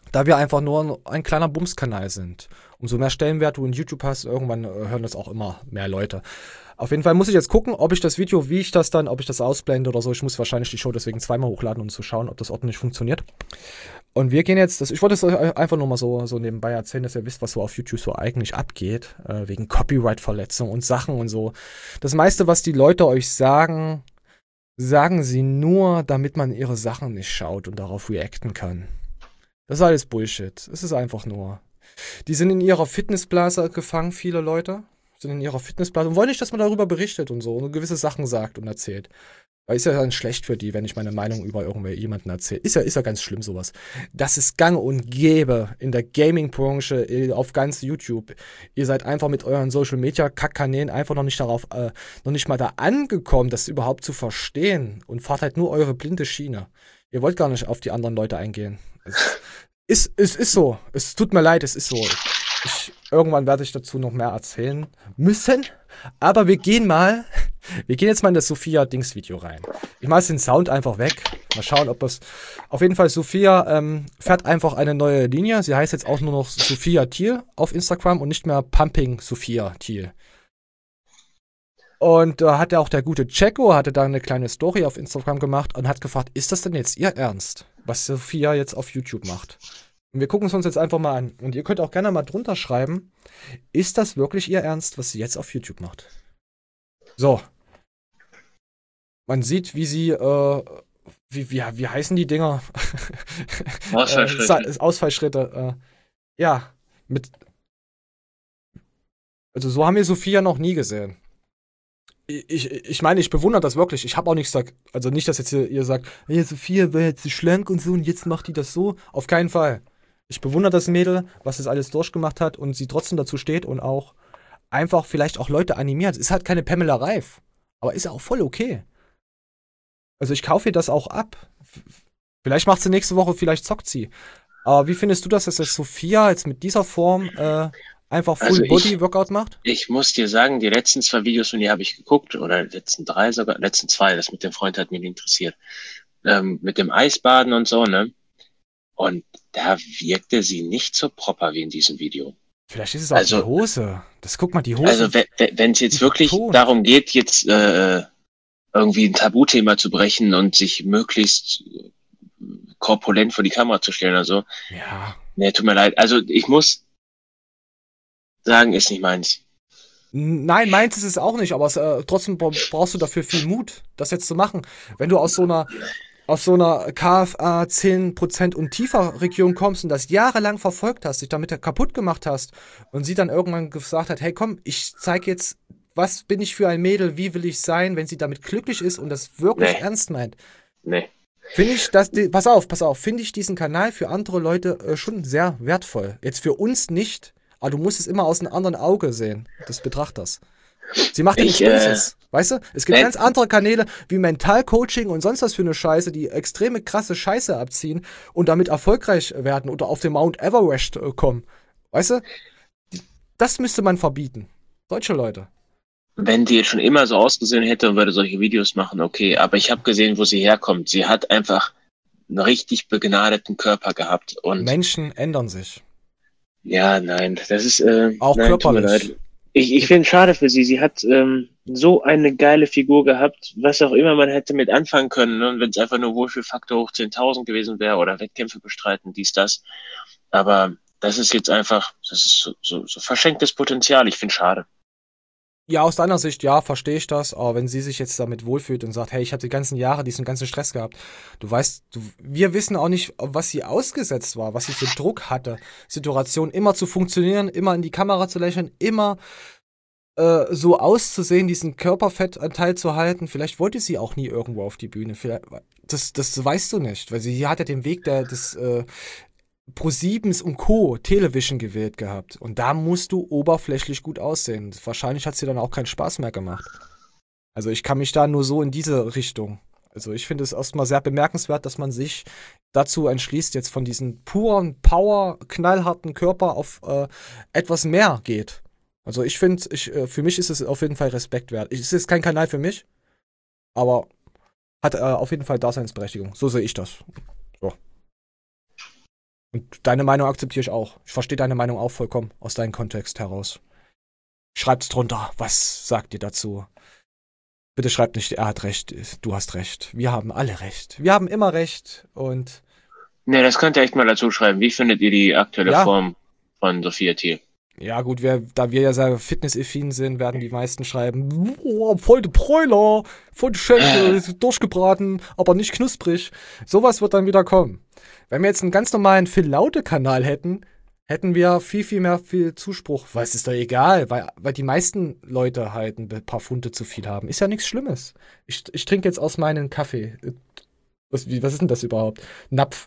Da wir einfach nur ein kleiner Bumskanal sind. Umso mehr Stellenwert du in YouTube hast, irgendwann hören das auch immer mehr Leute. Auf jeden Fall muss ich jetzt gucken, ob ich das Video, ob ich das ausblende oder so. Ich muss wahrscheinlich die Show deswegen zweimal hochladen, um zu schauen, ob das ordentlich funktioniert. Und wir gehen jetzt, ich wollte es euch einfach nur mal so nebenbei erzählen, dass ihr wisst, was so auf YouTube so eigentlich abgeht, wegen Copyright-Verletzungen und Sachen und so. Das meiste, was die Leute euch sagen, sagen sie nur, damit man ihre Sachen nicht schaut und darauf reacten kann. Das ist alles Bullshit. Es ist einfach nur. Die sind in ihrer Fitnessblase gefangen, viele Leute. Sind in ihrer Fitnessblase und wollen nicht, dass man darüber berichtet und so und gewisse Sachen sagt und erzählt. Weil ist ja dann schlecht für die, wenn ich meine Meinung über jemanden erzähle. Ist ja ganz schlimm sowas. Das ist gang und gäbe in der Gaming-Branche auf ganz YouTube. Ihr seid einfach mit euren Social-Media-Kackkanälen einfach noch nicht mal da angekommen, das überhaupt zu verstehen und fahrt halt nur eure blinde Schiene. Ihr wollt gar nicht auf die anderen Leute eingehen. Es ist so. Es tut mir leid, es ist so. Irgendwann werde ich dazu noch mehr erzählen müssen. Aber wir gehen jetzt mal in das Sophia-Dings-Video rein. Ich mache den Sound einfach weg. Mal schauen, ob es. Auf jeden Fall, Sophia fährt einfach eine neue Linie. Sie heißt jetzt auch nur noch Sophia Thiel auf Instagram und nicht mehr Pumping Sophia Thiel. Und da hat ja auch der gute Checo, hatte da eine kleine Story auf Instagram gemacht und hat gefragt, ist das denn jetzt ihr Ernst, was Sophia jetzt auf YouTube macht? Und wir gucken es uns jetzt einfach mal an. Und ihr könnt auch gerne mal drunter schreiben, ist das wirklich ihr Ernst, was sie jetzt auf YouTube macht? So. Man sieht, wie sie, wie heißen die Dinger? Ausfallschritte. Ausfallschritte. Ja, also so haben wir Sophia noch nie gesehen. Ich meine, ich bewundere das wirklich. Ich habe auch nichts gesagt. Also nicht, dass jetzt ihr sagt, hey, Sophia wäre jetzt schlank und so und jetzt macht die das so. Auf keinen Fall. Ich bewundere das Mädel, was das alles durchgemacht hat und sie trotzdem dazu steht und auch einfach vielleicht auch Leute animiert. Es ist halt keine Pamela Reif, aber ist ja auch voll okay. Also ich kaufe ihr das auch ab. Vielleicht macht sie nächste Woche, vielleicht zockt sie. Aber wie findest du das, dass das Sophia jetzt mit dieser Form einfach Full-Body-Workout macht? Ich muss dir sagen, die letzten 2 Videos von ihr habe ich geguckt, oder letzten 3 sogar, letzten 2, das mit dem Freund hat mich interessiert. Mit dem Eisbaden und so, ne? Und da wirkte sie nicht so proper wie in diesem Video. Vielleicht ist es auch die Hose. Guck mal, die Hose. Also wenn es jetzt wirklich darum geht, jetzt irgendwie ein Tabuthema zu brechen und sich möglichst korpulent vor die Kamera zu stellen oder so. Ja. Nee, tut mir leid. Also ich muss sagen, ist nicht meins. Nein, meins ist es auch nicht, aber trotzdem brauchst du dafür viel Mut, das jetzt zu machen. Wenn du aus so einer KFA 10% und tiefer Region kommst und das jahrelang verfolgt hast, dich damit kaputt gemacht hast und sie dann irgendwann gesagt hat, hey komm, ich zeig jetzt, was bin ich für ein Mädel, wie will ich sein, wenn sie damit glücklich ist und das wirklich ernst meint. Nee. Finde ich, pass auf, finde ich diesen Kanal für andere Leute schon sehr wertvoll. Jetzt für uns nicht, aber du musst es immer aus einem anderen Auge sehen, des Betrachters. Sie macht ja nichts Böses, weißt du? Es gibt ganz andere Kanäle wie Mentalcoaching und sonst was für eine Scheiße, die extreme krasse Scheiße abziehen und damit erfolgreich werden oder auf den Mount Everest kommen. Weißt du? Das müsste man verbieten. Deutsche Leute. Wenn die jetzt schon immer so ausgesehen hätte und würde solche Videos machen, okay. Aber ich habe gesehen, wo sie herkommt. Sie hat einfach einen richtig begnadeten Körper gehabt. Und Menschen ändern sich. Ja, nein. Das ist auch nein, körperlich. Ich finde es schade für sie. Sie hat so eine geile Figur gehabt, was auch immer man hätte mit anfangen können. Ne? Und wenn es einfach nur Wohlfühlfaktor hoch 10.000 gewesen wäre oder Wettkämpfe bestreiten, dies, das. Aber das ist jetzt einfach, das ist so verschenktes Potenzial. Ich finde es schade. Ja, aus deiner Sicht, ja, verstehe ich das. Aber wenn sie sich jetzt damit wohlfühlt und sagt, hey, ich habe die ganzen Jahre diesen ganzen Stress gehabt. Du weißt, wir wissen auch nicht, was sie ausgesetzt war, was sie für Druck hatte. Situation immer zu funktionieren, immer in die Kamera zu lächeln, immer so auszusehen, diesen Körperfettanteil zu halten. Vielleicht wollte sie auch nie irgendwo auf die Bühne. Das weißt du nicht, weil sie hat ja den Weg des Pro7s und Co. Television gewählt gehabt. Und da musst du oberflächlich gut aussehen. Wahrscheinlich hat sie dann auch keinen Spaß mehr gemacht. Also ich kann mich da nur so in diese Richtung. Also ich finde es erstmal sehr bemerkenswert, dass man sich dazu entschließt, jetzt von diesem puren Power, knallharten Körper auf etwas mehr geht. Also ich finde, für mich ist es auf jeden Fall Respekt wert. Es ist kein Kanal für mich, aber hat auf jeden Fall Daseinsberechtigung. So sehe ich das. So. Und deine Meinung akzeptiere ich auch. Ich verstehe deine Meinung auch vollkommen aus deinem Kontext heraus. Schreibt's drunter. Was sagt ihr dazu? Bitte schreibt nicht, er hat recht, du hast recht. Wir haben alle recht. Wir haben immer recht und... Ne, das könnt ihr echt mal dazu schreiben. Wie findet ihr die aktuelle Form von Sophia Thiel? Ja gut, da wir ja sehr fitness-affin sind, werden die meisten schreiben, oh, voll der Bräuler, voll die Schenkel, durchgebraten, aber nicht knusprig. Sowas wird dann wieder kommen. Wenn wir jetzt einen ganz normalen Phil-Laude-Kanal hätten wir viel Zuspruch. Weil es ist doch egal, weil die meisten Leute halt ein paar Funde zu viel haben. Ist ja nichts Schlimmes. Ich trinke jetzt aus meinem Kaffee. Was ist denn das überhaupt? Napf.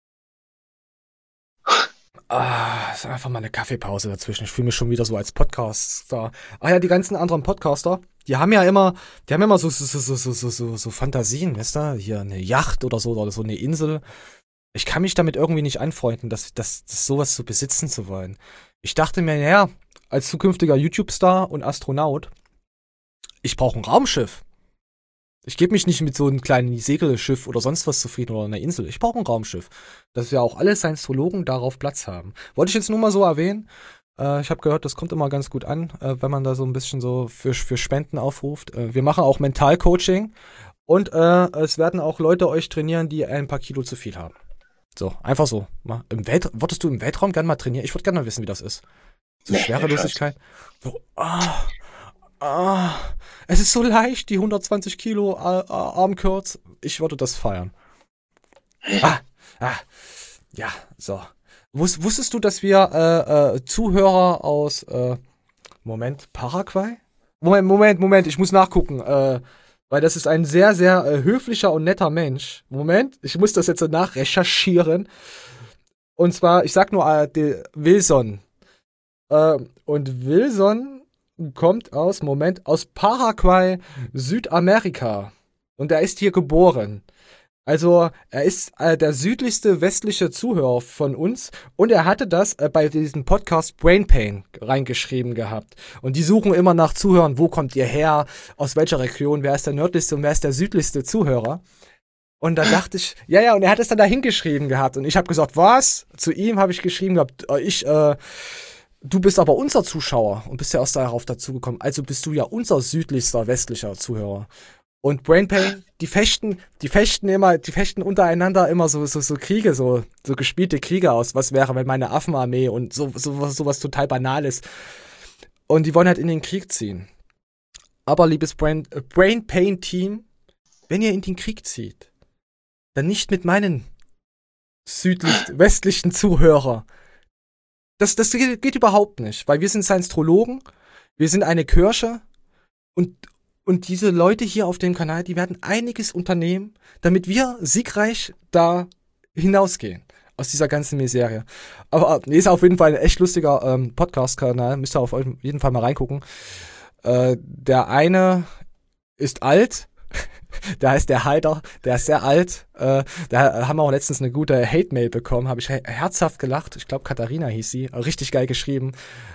Ist einfach mal eine Kaffeepause dazwischen. Ich fühle mich schon wieder so als Podcaster. Ja, die ganzen anderen Podcaster, die haben immer so Fantasien, weißt du? Hier eine Yacht oder so eine Insel. Ich kann mich damit irgendwie nicht anfreunden, das sowas zu besitzen zu wollen. Ich dachte mir, naja, als zukünftiger YouTube-Star und Astronaut, ich brauche ein Raumschiff. Ich gebe mich nicht mit so einem kleinen Segelschiff oder sonst was zufrieden oder einer Insel. Ich brauche ein Raumschiff. Dass wir auch alle Scientologen darauf Platz haben. Wollte ich jetzt nur mal so erwähnen. Ich habe gehört, das kommt immer ganz gut an, wenn man da so ein bisschen so für Spenden aufruft. Wir machen auch Mentalcoaching. Und es werden auch Leute euch trainieren, die ein paar Kilo zu viel haben. So, einfach so. Wolltest du im Weltraum gerne mal trainieren? Ich würde gerne mal wissen, wie das ist. So Schwerelosigkeit. So, es ist so leicht, die 120 Kilo Armcurls. Ich würde das feiern. Ja, so. Wusstest du, dass wir Zuhörer aus Paraguay? Moment, ich muss nachgucken. Weil das ist ein sehr, sehr höflicher und netter Mensch. Moment, ich muss das jetzt nachrecherchieren. Und zwar, ich sag nur Wilson. Und Wilson kommt aus Paraguay, Südamerika. Und er ist hier geboren. Also, er ist der südlichste westliche Zuhörer von uns. Und er hatte das bei diesem Podcast Brain Pain reingeschrieben gehabt. Und die suchen immer nach Zuhörern. Wo kommt ihr her? Aus welcher Region? Wer ist der nördlichste und wer ist der südlichste Zuhörer? Und da dachte ich, ja, und er hat es dann da hingeschrieben gehabt. Und ich habe gesagt, was? Zu ihm habe ich geschrieben gehabt, du bist aber unser Zuschauer und bist ja erst darauf dazugekommen. Also bist du ja unser südlichster westlicher Zuhörer. Und Brain Pain, die fechten untereinander immer so Kriege, so gespielte Kriege aus. Was wäre, wenn meine Affenarmee und sowas total Banales. Und die wollen halt in den Krieg ziehen. Aber liebes Brain Pain Team, wenn ihr in den Krieg zieht, dann nicht mit meinen westlichen Zuhörer. Das geht überhaupt nicht, weil wir sind Scientologen, wir sind eine Kirche und diese Leute hier auf dem Kanal, die werden einiges unternehmen, damit wir siegreich da hinausgehen aus dieser ganzen Miserie. Aber ist auf jeden Fall ein echt lustiger Podcast-Kanal, müsst ihr auf jeden Fall mal reingucken. Der eine ist alt, der heißt der Heider, der ist sehr alt. Da haben wir auch letztens eine gute Hate-Mail bekommen, habe ich herzhaft gelacht. Ich glaube, Katharina hieß sie. Richtig geil geschrieben.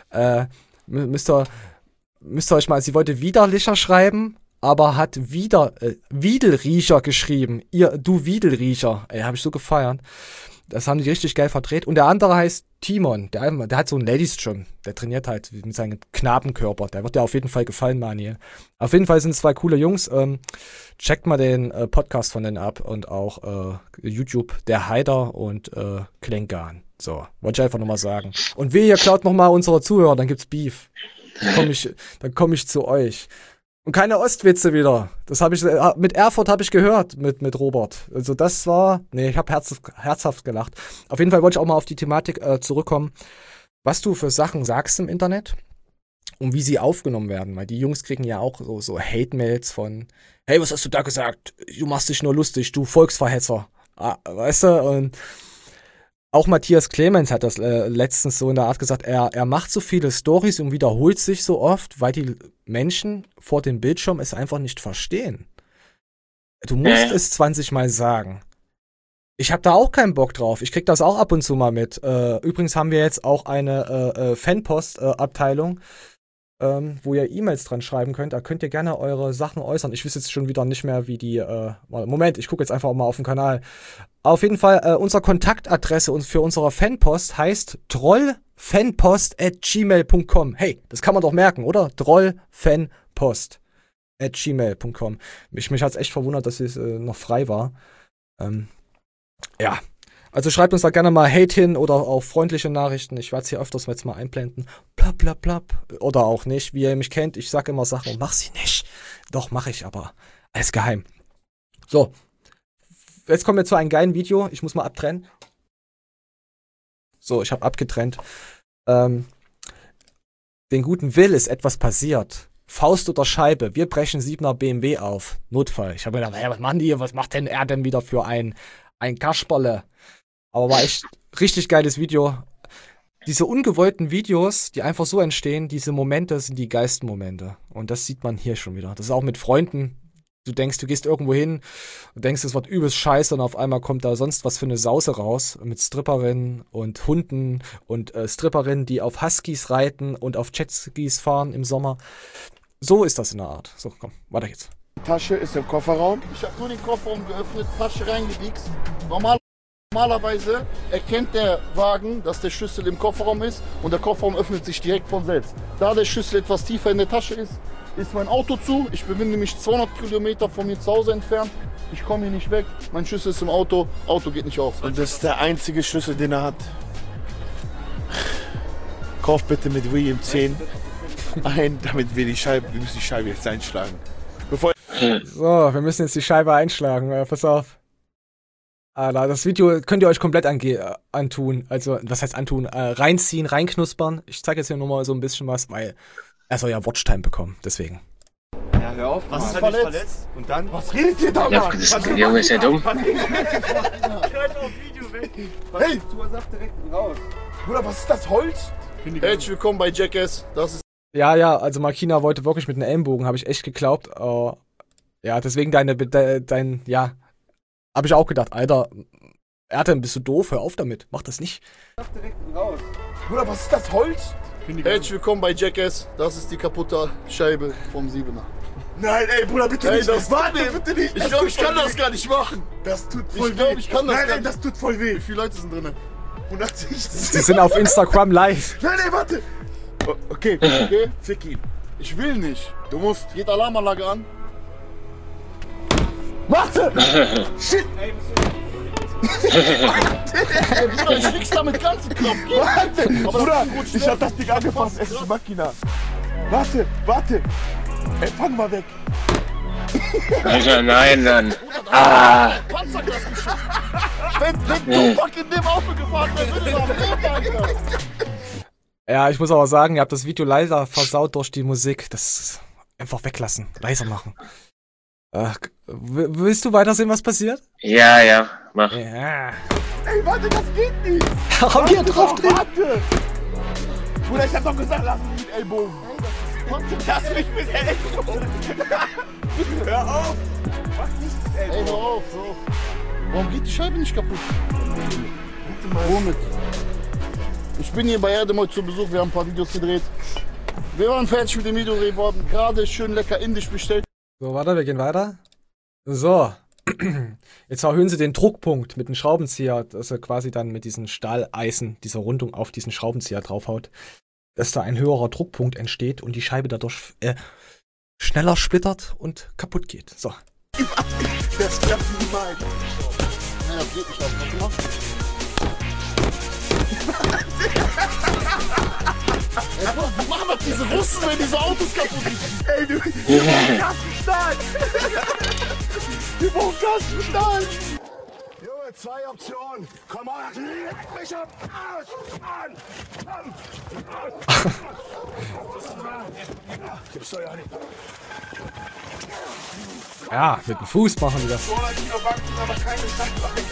Müsst ihr euch mal, sie wollte widerlicher schreiben, aber hat Wiedelriecher geschrieben. Du Wiedelriecher. Ey, habe ich so gefeiert. Das haben die richtig geil verdreht. Und der andere heißt Timon. Der hat so einen Ladies Gym. Der trainiert halt mit seinem Knabenkörper. Der wird dir auf jeden Fall gefallen, Maniel. Auf jeden Fall sind es zwei coole Jungs. Checkt mal den Podcast von denen ab und auch YouTube, der Heider und Klenkan. So, wollte ich einfach nochmal sagen. Und ihr klaut nochmal unsere Zuhörer, dann gibt's Beef. Dann komm ich zu euch. Und keine Ostwitze wieder. Das habe ich mit Erfurt habe ich gehört mit Robert. Also das war, ich habe herzhaft gelacht. Auf jeden Fall wollte ich auch mal auf die Thematik zurückkommen, was du für Sachen sagst im Internet und wie sie aufgenommen werden, weil die Jungs kriegen ja auch so Hate-Mails von, hey, was hast du da gesagt? Du machst dich nur lustig, du Volksverhetzer. Weißt du? Und auch Matthias Clemens hat das letztens so in der Art gesagt, er macht so viele Storys und wiederholt sich so oft, weil die Menschen vor dem Bildschirm es einfach nicht verstehen. Du musst es 20 Mal sagen. Ich habe da auch keinen Bock drauf. Ich krieg das auch ab und zu mal mit. Übrigens haben wir jetzt auch eine Fanpost-Abteilung. wo ihr E-Mails dran schreiben könnt. Da könnt ihr gerne eure Sachen äußern. Ich wüsste jetzt schon wieder nicht mehr, wie die. Moment, ich gucke jetzt einfach mal auf den Kanal. Auf jeden Fall, unsere Kontaktadresse für unsere Fanpost heißt trollfanpost@gmail.com. Hey, das kann man doch merken, oder? trollfanpost@gmail.com. Mich hat es echt verwundert, dass es noch frei war. Ja. Also schreibt uns da gerne mal Hate hin oder auch freundliche Nachrichten. Ich werde es hier öfters jetzt mal einblenden. Plapp, plapp, plapp. Oder auch nicht. Wie ihr mich kennt, ich sage immer Sachen und mach sie nicht. Doch, mache ich aber. Alles geheim. So. Jetzt kommen wir zu einem geilen Video. Ich muss mal abtrennen. So, ich habe abgetrennt. Den guten Will ist etwas passiert. Faust oder Scheibe. Wir brechen 7er BMW auf. Notfall. Ich habe gedacht, hey, was machen die hier? Was macht denn er denn wieder für ein Kasperle? Aber war echt richtig geiles Video. Diese ungewollten Videos, die einfach so entstehen, diese Momente sind die geilsten Momente. Und das sieht man hier schon wieder. Das ist auch mit Freunden. Du denkst, du gehst irgendwo hin und denkst, es wird übelst scheiße und auf einmal kommt da sonst was für eine Sause raus. Mit Stripperinnen und Hunden und Stripperinnen, die auf Huskies reiten und auf Jetskis fahren im Sommer. So ist das in der Art. So, komm, weiter geht's. Die Tasche ist im Kofferraum. Ich habe nur den Kofferraum geöffnet, Tasche reingewichst. Normalerweise erkennt der Wagen, dass der Schlüssel im Kofferraum ist und der Kofferraum öffnet sich direkt von selbst. Da der Schlüssel etwas tiefer in der Tasche ist mein Auto zu. Ich befinde mich 200 Kilometer von mir zu Hause entfernt. Ich komme hier nicht weg. Mein Schlüssel ist im Auto. Auto geht nicht auf. Und das ist der einzige Schlüssel, den er hat. Kauf bitte mit William 10 ein, damit wir müssen die Scheibe jetzt einschlagen. So, wir müssen jetzt die Scheibe einschlagen. Pass auf. Das Video könnt ihr euch komplett antun. Also, was heißt antun? Reinziehen, reinknuspern. Ich zeige jetzt hier nur mal so ein bisschen was, weil er soll ja Watchtime bekommen. Deswegen. Ja, hör auf. Was ist verletzt? Und dann? Was redet ihr da, Ja, der Junge ist ja dumm. Hey, du sagst direkt raus. Bruder, was ist das, Holz? Herzlich willkommen bei Jackass. Das ist Ja, also Makina wollte wirklich mit einem Ellenbogen, habe ich echt geglaubt. Ja, deswegen ja, habe ich auch gedacht, Alter, Erdem, bist du doof? Hör auf damit, mach das nicht. Sag direkt raus. Bruder, was ist das, Holz? Herzlich willkommen bei Jackass. Das ist die kaputte Scheibe vom 7er. Nein, ey, Bruder, bitte nicht. Das bitte nicht. Ich glaube, ich kann das gar nicht machen. Das tut voll weh. Ich glaube, ich kann das gar nicht. Nein, das tut voll weh. Wie viele Leute sind drin? 160. Sie sind auf Instagram live. Nein, warte. Okay, fick ihn. Ich will nicht. Du musst. Geht Alarmanlage an. Warte! Shit! Ey, Bruder, ich fix da mit ganzen Knopf. Warte! Bruder, ich hab das Ding angefasst. Es ist Makina. Warte! Ey, fang mal weg. Alter, nein, dann. Panzerglas geschossen. Wenn Tupac in dem Auto gefahren wäre, würde er am Leben, Alter. Ja, ich muss aber sagen, ihr habt das Video leider versaut durch die Musik. Das einfach weglassen, leiser machen. Willst du weitersehen, was passiert? Ja, mach. Ja. Ey, warte, das geht nicht! Warum hier drauf drehen? Warte! Bruder, ich hab doch gesagt, lass mich mit Ellbogen. Lass mich mit Ellbogen. Hör auf! Mach nicht mit Ellbogen. Ey, hör auf, so. Warum geht die Scheibe nicht kaputt? Womit? Ich bin hier bei Erdem heute zu Besuch, wir haben ein paar Videos gedreht. Wir waren fertig mit dem Video geworden, gerade schön lecker indisch bestellt. So, warte, wir gehen weiter. So. Jetzt erhöhen sie den Druckpunkt mit dem Schraubenzieher, dass er quasi dann mit diesen Stahleisen, dieser Rundung auf diesen Schraubenzieher draufhaut, dass da ein höherer Druckpunkt entsteht und die Scheibe dadurch schneller splittert und kaputt geht. So. Das klappt niemals. Nein, das geht nicht auf. Was machen das diese Russen, wenn diese Autos kaputt sind? Ey, du brauchst Stahl! Wir brauchen Stahl! Junge, 2 Optionen. Komm mal, leck mich am Arsch an! Gib's doch ja nicht. Ja, mit dem Fuß machen die das. 200 Kilo Banken, aber keine Standbeine.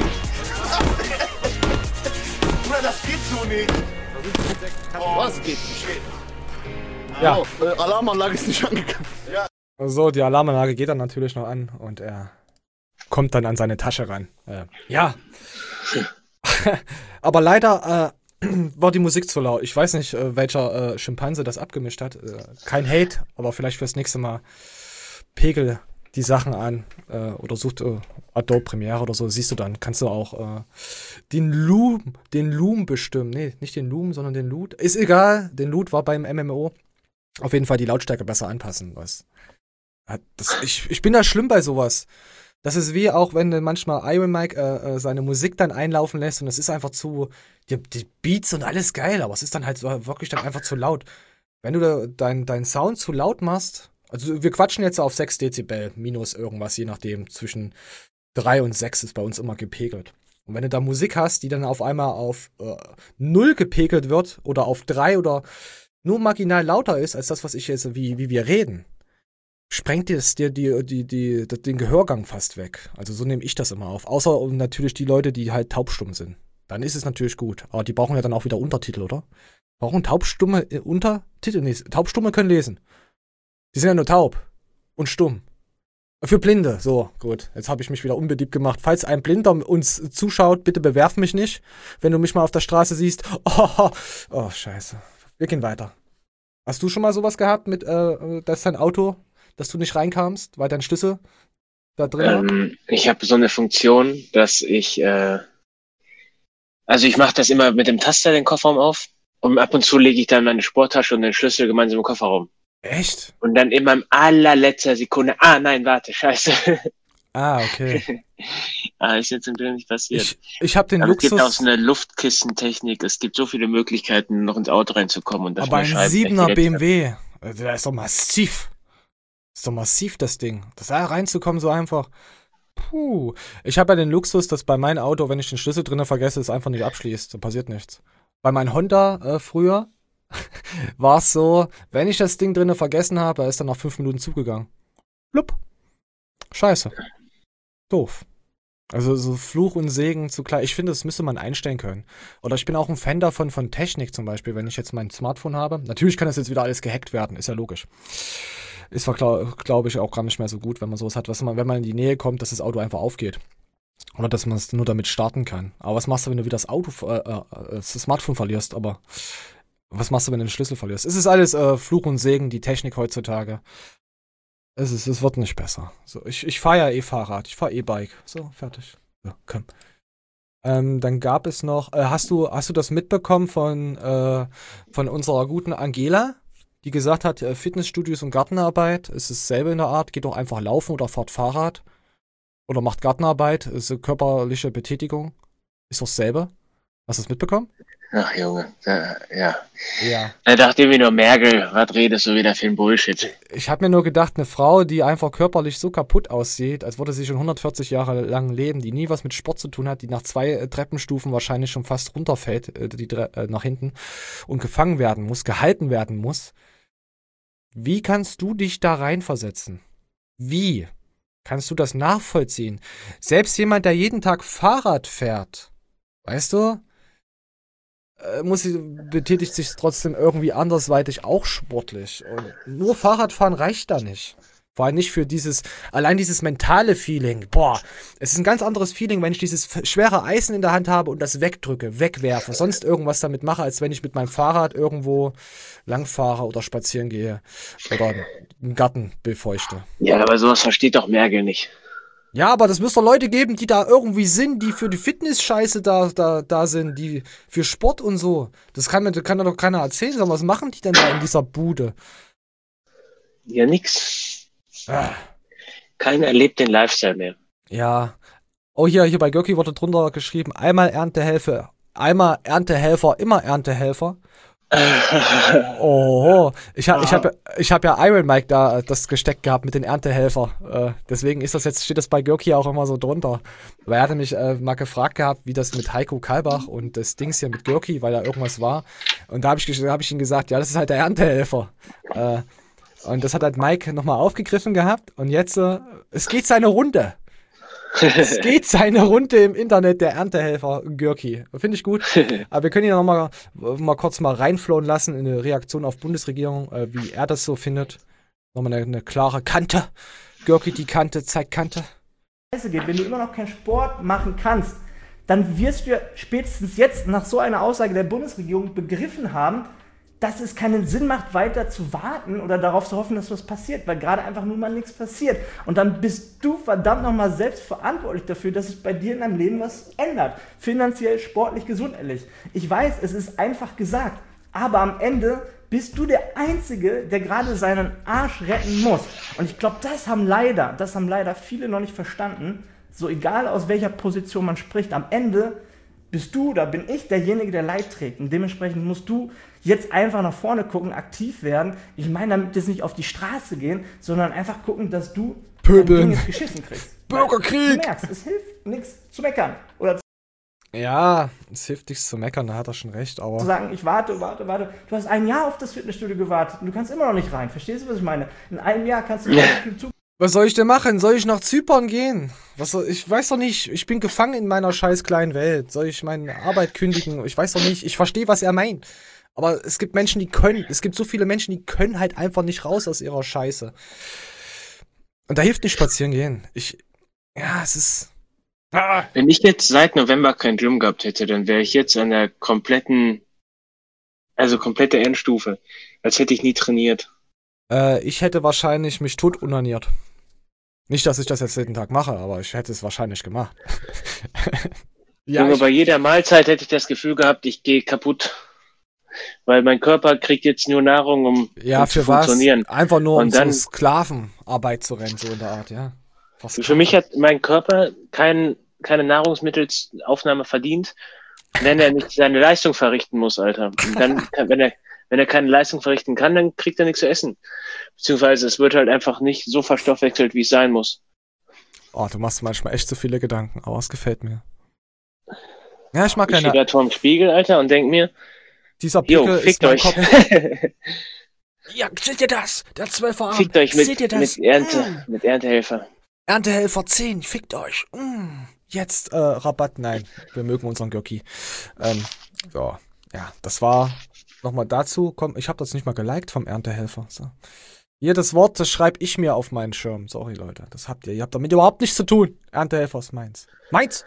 Bruder, das geht so nicht. Was geht nicht? Ja. Alarmanlage ist nicht angegangen. Ja. So, die Alarmanlage geht dann natürlich noch an und er kommt dann an seine Tasche ran. Ja. Aber leider war die Musik zu laut. Ich weiß nicht, welcher Schimpanse das abgemischt hat. Kein Hate, aber vielleicht fürs nächste Mal pegel die Sachen an oder sucht Adobe Premiere oder so, siehst du dann. Kannst du auch den Loom bestimmen. Nee, nicht den Loom, sondern den Loot. Ist egal, den Loot war beim MMO. Auf jeden Fall die Lautstärke besser anpassen. Ich bin da schlimm bei sowas. Das ist wie auch, wenn manchmal Iron Mike seine Musik dann einlaufen lässt und es ist einfach die Beats und alles geil, aber es ist dann halt wirklich dann einfach zu laut. Wenn du deinen Sound zu laut machst, also wir quatschen jetzt auf 6 Dezibel, minus irgendwas, je nachdem, zwischen 3 und 6 ist bei uns immer gepegelt. Und wenn du da Musik hast, die dann auf einmal auf 0 gepegelt wird oder auf 3 oder nur marginal lauter ist, als das, was ich jetzt, wie wir reden, sprengt es dir den Gehörgang fast weg. Also so nehme ich das immer auf. Außer natürlich die Leute, die halt taubstumm sind. Dann ist es natürlich gut. Aber die brauchen ja dann auch wieder Untertitel, oder? Brauchen taubstumme Untertitel? Nee, Taubstumme können lesen. Die sind ja nur taub und stumm. Für Blinde. So, gut. Jetzt habe ich mich wieder unbeliebt gemacht. Falls ein Blinder uns zuschaut, bitte bewerf mich nicht. Wenn du mich mal auf der Straße siehst. Oh, scheiße. Wir gehen weiter. Hast du schon mal sowas gehabt mit, dass dein Auto, dass du nicht reinkamst, weil dein Schlüssel da drin war? Ich habe so eine Funktion, dass ich mache das immer mit dem Taster den Kofferraum auf und ab und zu lege ich dann meine Sporttasche und den Schlüssel gemeinsam im Kofferraum. Echt? Und dann immer in allerletzter Sekunde, nein, warte, scheiße. Okay. Ist jetzt im Grunde nicht passiert. Ich habe den aber Luxus... Es gibt auch so eine Luftkissentechnik, es gibt so viele Möglichkeiten, noch ins Auto reinzukommen. Und aber ein 7er BMW, der ist doch massiv. Ist doch massiv, das Ding. Da reinzukommen so einfach... Puh. Ich habe ja den Luxus, dass bei meinem Auto, wenn ich den Schlüssel drinnen vergesse, es einfach nicht abschließt. Da passiert nichts. Bei meinem Honda früher war es so, wenn ich das Ding drinnen vergessen habe, ist dann nach 5 Minuten zugegangen. Blub. Scheiße. Doof. Also so Fluch und Segen zugleich. Ich finde, das müsste man einstellen können. Oder ich bin auch ein Fan davon, von Technik zum Beispiel, wenn ich jetzt mein Smartphone habe. Natürlich kann das jetzt wieder alles gehackt werden, ist ja logisch. Ist, glaube ich, auch gar nicht mehr so gut, wenn man sowas hat, wenn man in die Nähe kommt, dass das Auto einfach aufgeht. Oder dass man es nur damit starten kann. Aber was machst du, wenn du wieder das Smartphone verlierst? Aber was machst du, wenn du den Schlüssel verlierst? Es ist alles Fluch und Segen, die Technik heutzutage. Es wird nicht besser. So, ich fahre ja E-Fahrrad, ich fahre E-Bike. So, fertig. So, komm. Dann gab es noch, hast du das mitbekommen von unserer guten Angela, die gesagt hat, Fitnessstudios und Gartenarbeit ist dasselbe in der Art, geht doch einfach laufen oder fahrt Fahrrad oder macht Gartenarbeit, ist eine körperliche Betätigung, ist doch dasselbe. Hast du das mitbekommen? Ach Junge, ja. Da dachte ich mir nur, Merkel, was redest du wieder für ein Bullshit? Ich habe mir nur gedacht, eine Frau, die einfach körperlich so kaputt aussieht, als würde sie schon 140 Jahre lang leben, die nie was mit Sport zu tun hat, die nach 2 Treppenstufen wahrscheinlich schon fast runterfällt, nach hinten und gefangen werden muss, gehalten werden muss. Wie kannst du dich da reinversetzen? Wie kannst du das nachvollziehen? Selbst jemand, der jeden Tag Fahrrad fährt, weißt du, betätigt sich trotzdem irgendwie andersweitig auch sportlich. Und nur Fahrradfahren reicht da nicht. Vor allem nicht für allein dieses mentale Feeling. Boah, es ist ein ganz anderes Feeling, wenn ich dieses schwere Eisen in der Hand habe und das wegdrücke, wegwerfe, sonst irgendwas damit mache, als wenn ich mit meinem Fahrrad irgendwo langfahre oder spazieren gehe oder einen Garten befeuchte. Ja, aber sowas versteht doch Merkel nicht. Ja, aber das müsste Leute geben, die da irgendwie sind, die für die Fitness-Scheiße da sind, die für Sport und so. Das kann doch keiner erzählen. Was machen die denn da in dieser Bude? Ja, nix. Keiner lebt den Lifestyle mehr. Ja. Oh, hier bei Görki wurde drunter geschrieben, einmal Erntehelfer, immer Erntehelfer. Oh, ich hab ja Iron Mike da das gesteckt gehabt mit den Erntehelfer. Deswegen steht das bei Görki auch immer so drunter. Weil er hatte mich mal gefragt gehabt, wie das mit Heiko Kalbach und das Dings hier mit Görki, weil da irgendwas war. Und da hab ich ihm gesagt, ja, das ist halt der Erntehelfer. Und das hat halt Mike nochmal aufgegriffen gehabt. Und jetzt, es geht seine Runde. Es geht seine Runde im Internet, der Erntehelfer Görki. Finde ich gut. Aber wir können ihn noch mal kurz reinflowen lassen in eine Reaktion auf Bundesregierung, wie er das so findet. Nochmal eine klare Kante. Görki, die Kante, zeigt Kante. Wenn du immer noch keinen Sport machen kannst, dann wirst du ja spätestens jetzt nach so einer Aussage der Bundesregierung begriffen haben, dass es keinen Sinn macht, weiter zu warten oder darauf zu hoffen, dass was passiert, weil gerade einfach nur mal nichts passiert. Und dann bist du verdammt nochmal selbst verantwortlich dafür, dass sich bei dir in deinem Leben was ändert. Finanziell, sportlich, gesundheitlich. Ich weiß, es ist einfach gesagt, aber am Ende bist du der Einzige, der gerade seinen Arsch retten muss. Und ich glaube, das haben leider viele noch nicht verstanden. So egal aus welcher Position man spricht, am Ende bist du oder bin ich derjenige, der Leid trägt. Und dementsprechend musst du jetzt einfach nach vorne gucken, aktiv werden. Ich meine damit jetzt nicht auf die Straße gehen, sondern einfach gucken, dass du Pöbeln. Ding jetzt geschissen kriegst. Bürgerkrieg! Du merkst, es hilft nichts zu meckern. Oder Ja, es hilft nichts zu meckern, da hat er schon recht, aber... zu sagen, ich warte. Du hast ein Jahr auf das Fitnessstudio gewartet und du kannst immer noch nicht rein. Verstehst du, was ich meine? In einem Jahr kannst du nicht viel zu... Was soll ich denn machen? Soll ich nach Zypern gehen? Ich weiß doch nicht. Ich bin gefangen in meiner scheiß kleinen Welt. Soll ich meine Arbeit kündigen? Ich weiß doch nicht. Ich verstehe, was er meint. Aber es gibt Menschen, die können. Es gibt so viele Menschen, die können halt einfach nicht raus aus ihrer Scheiße. Und da hilft nicht spazieren gehen. Es ist... Wenn ich jetzt seit November kein Gym gehabt hätte, dann wäre ich jetzt an der komplette Endstufe. Als hätte ich nie trainiert. Ich hätte wahrscheinlich mich tot unaniert. Nicht, dass ich das jetzt jeden Tag mache, aber ich hätte es wahrscheinlich gemacht. Junge, bei jeder Mahlzeit hätte ich das Gefühl gehabt, ich gehe kaputt. Weil mein Körper kriegt jetzt nur Nahrung, um zu funktionieren. Einfach nur, um dann, so Sklavenarbeit zu rennen, so in der Art, ja. Für mich hat mein Körper keine Nahrungsmittelaufnahme verdient, wenn er nicht seine Leistung verrichten muss, Alter. Und dann, wenn er keine Leistung verrichten kann, dann kriegt er nichts zu essen. Beziehungsweise es wird halt einfach nicht so verstoffwechselt, wie es sein muss. Oh, du machst manchmal echt zu viele Gedanken, aber es gefällt mir. Ja, ich mag Ich stehe gerade vor dem Spiegel, Alter, und denk mir, dieser Pickel ist mein Kopf. Ja, seht ihr das? Der 12er Arm. Fickt euch Seht ihr das? mit Erntehelfer. Erntehelfer 10, fickt euch. Jetzt Rabatt, nein, wir mögen unseren Göcki. So, ja, das war nochmal dazu. Komm, ich habe das nicht mal geliked vom Erntehelfer. So. Hier, das Wort, das schreibe ich mir auf meinen Schirm. Sorry, Leute, das habt ihr. Ihr habt damit überhaupt nichts zu tun. Erntehelfer ist meins. Meins.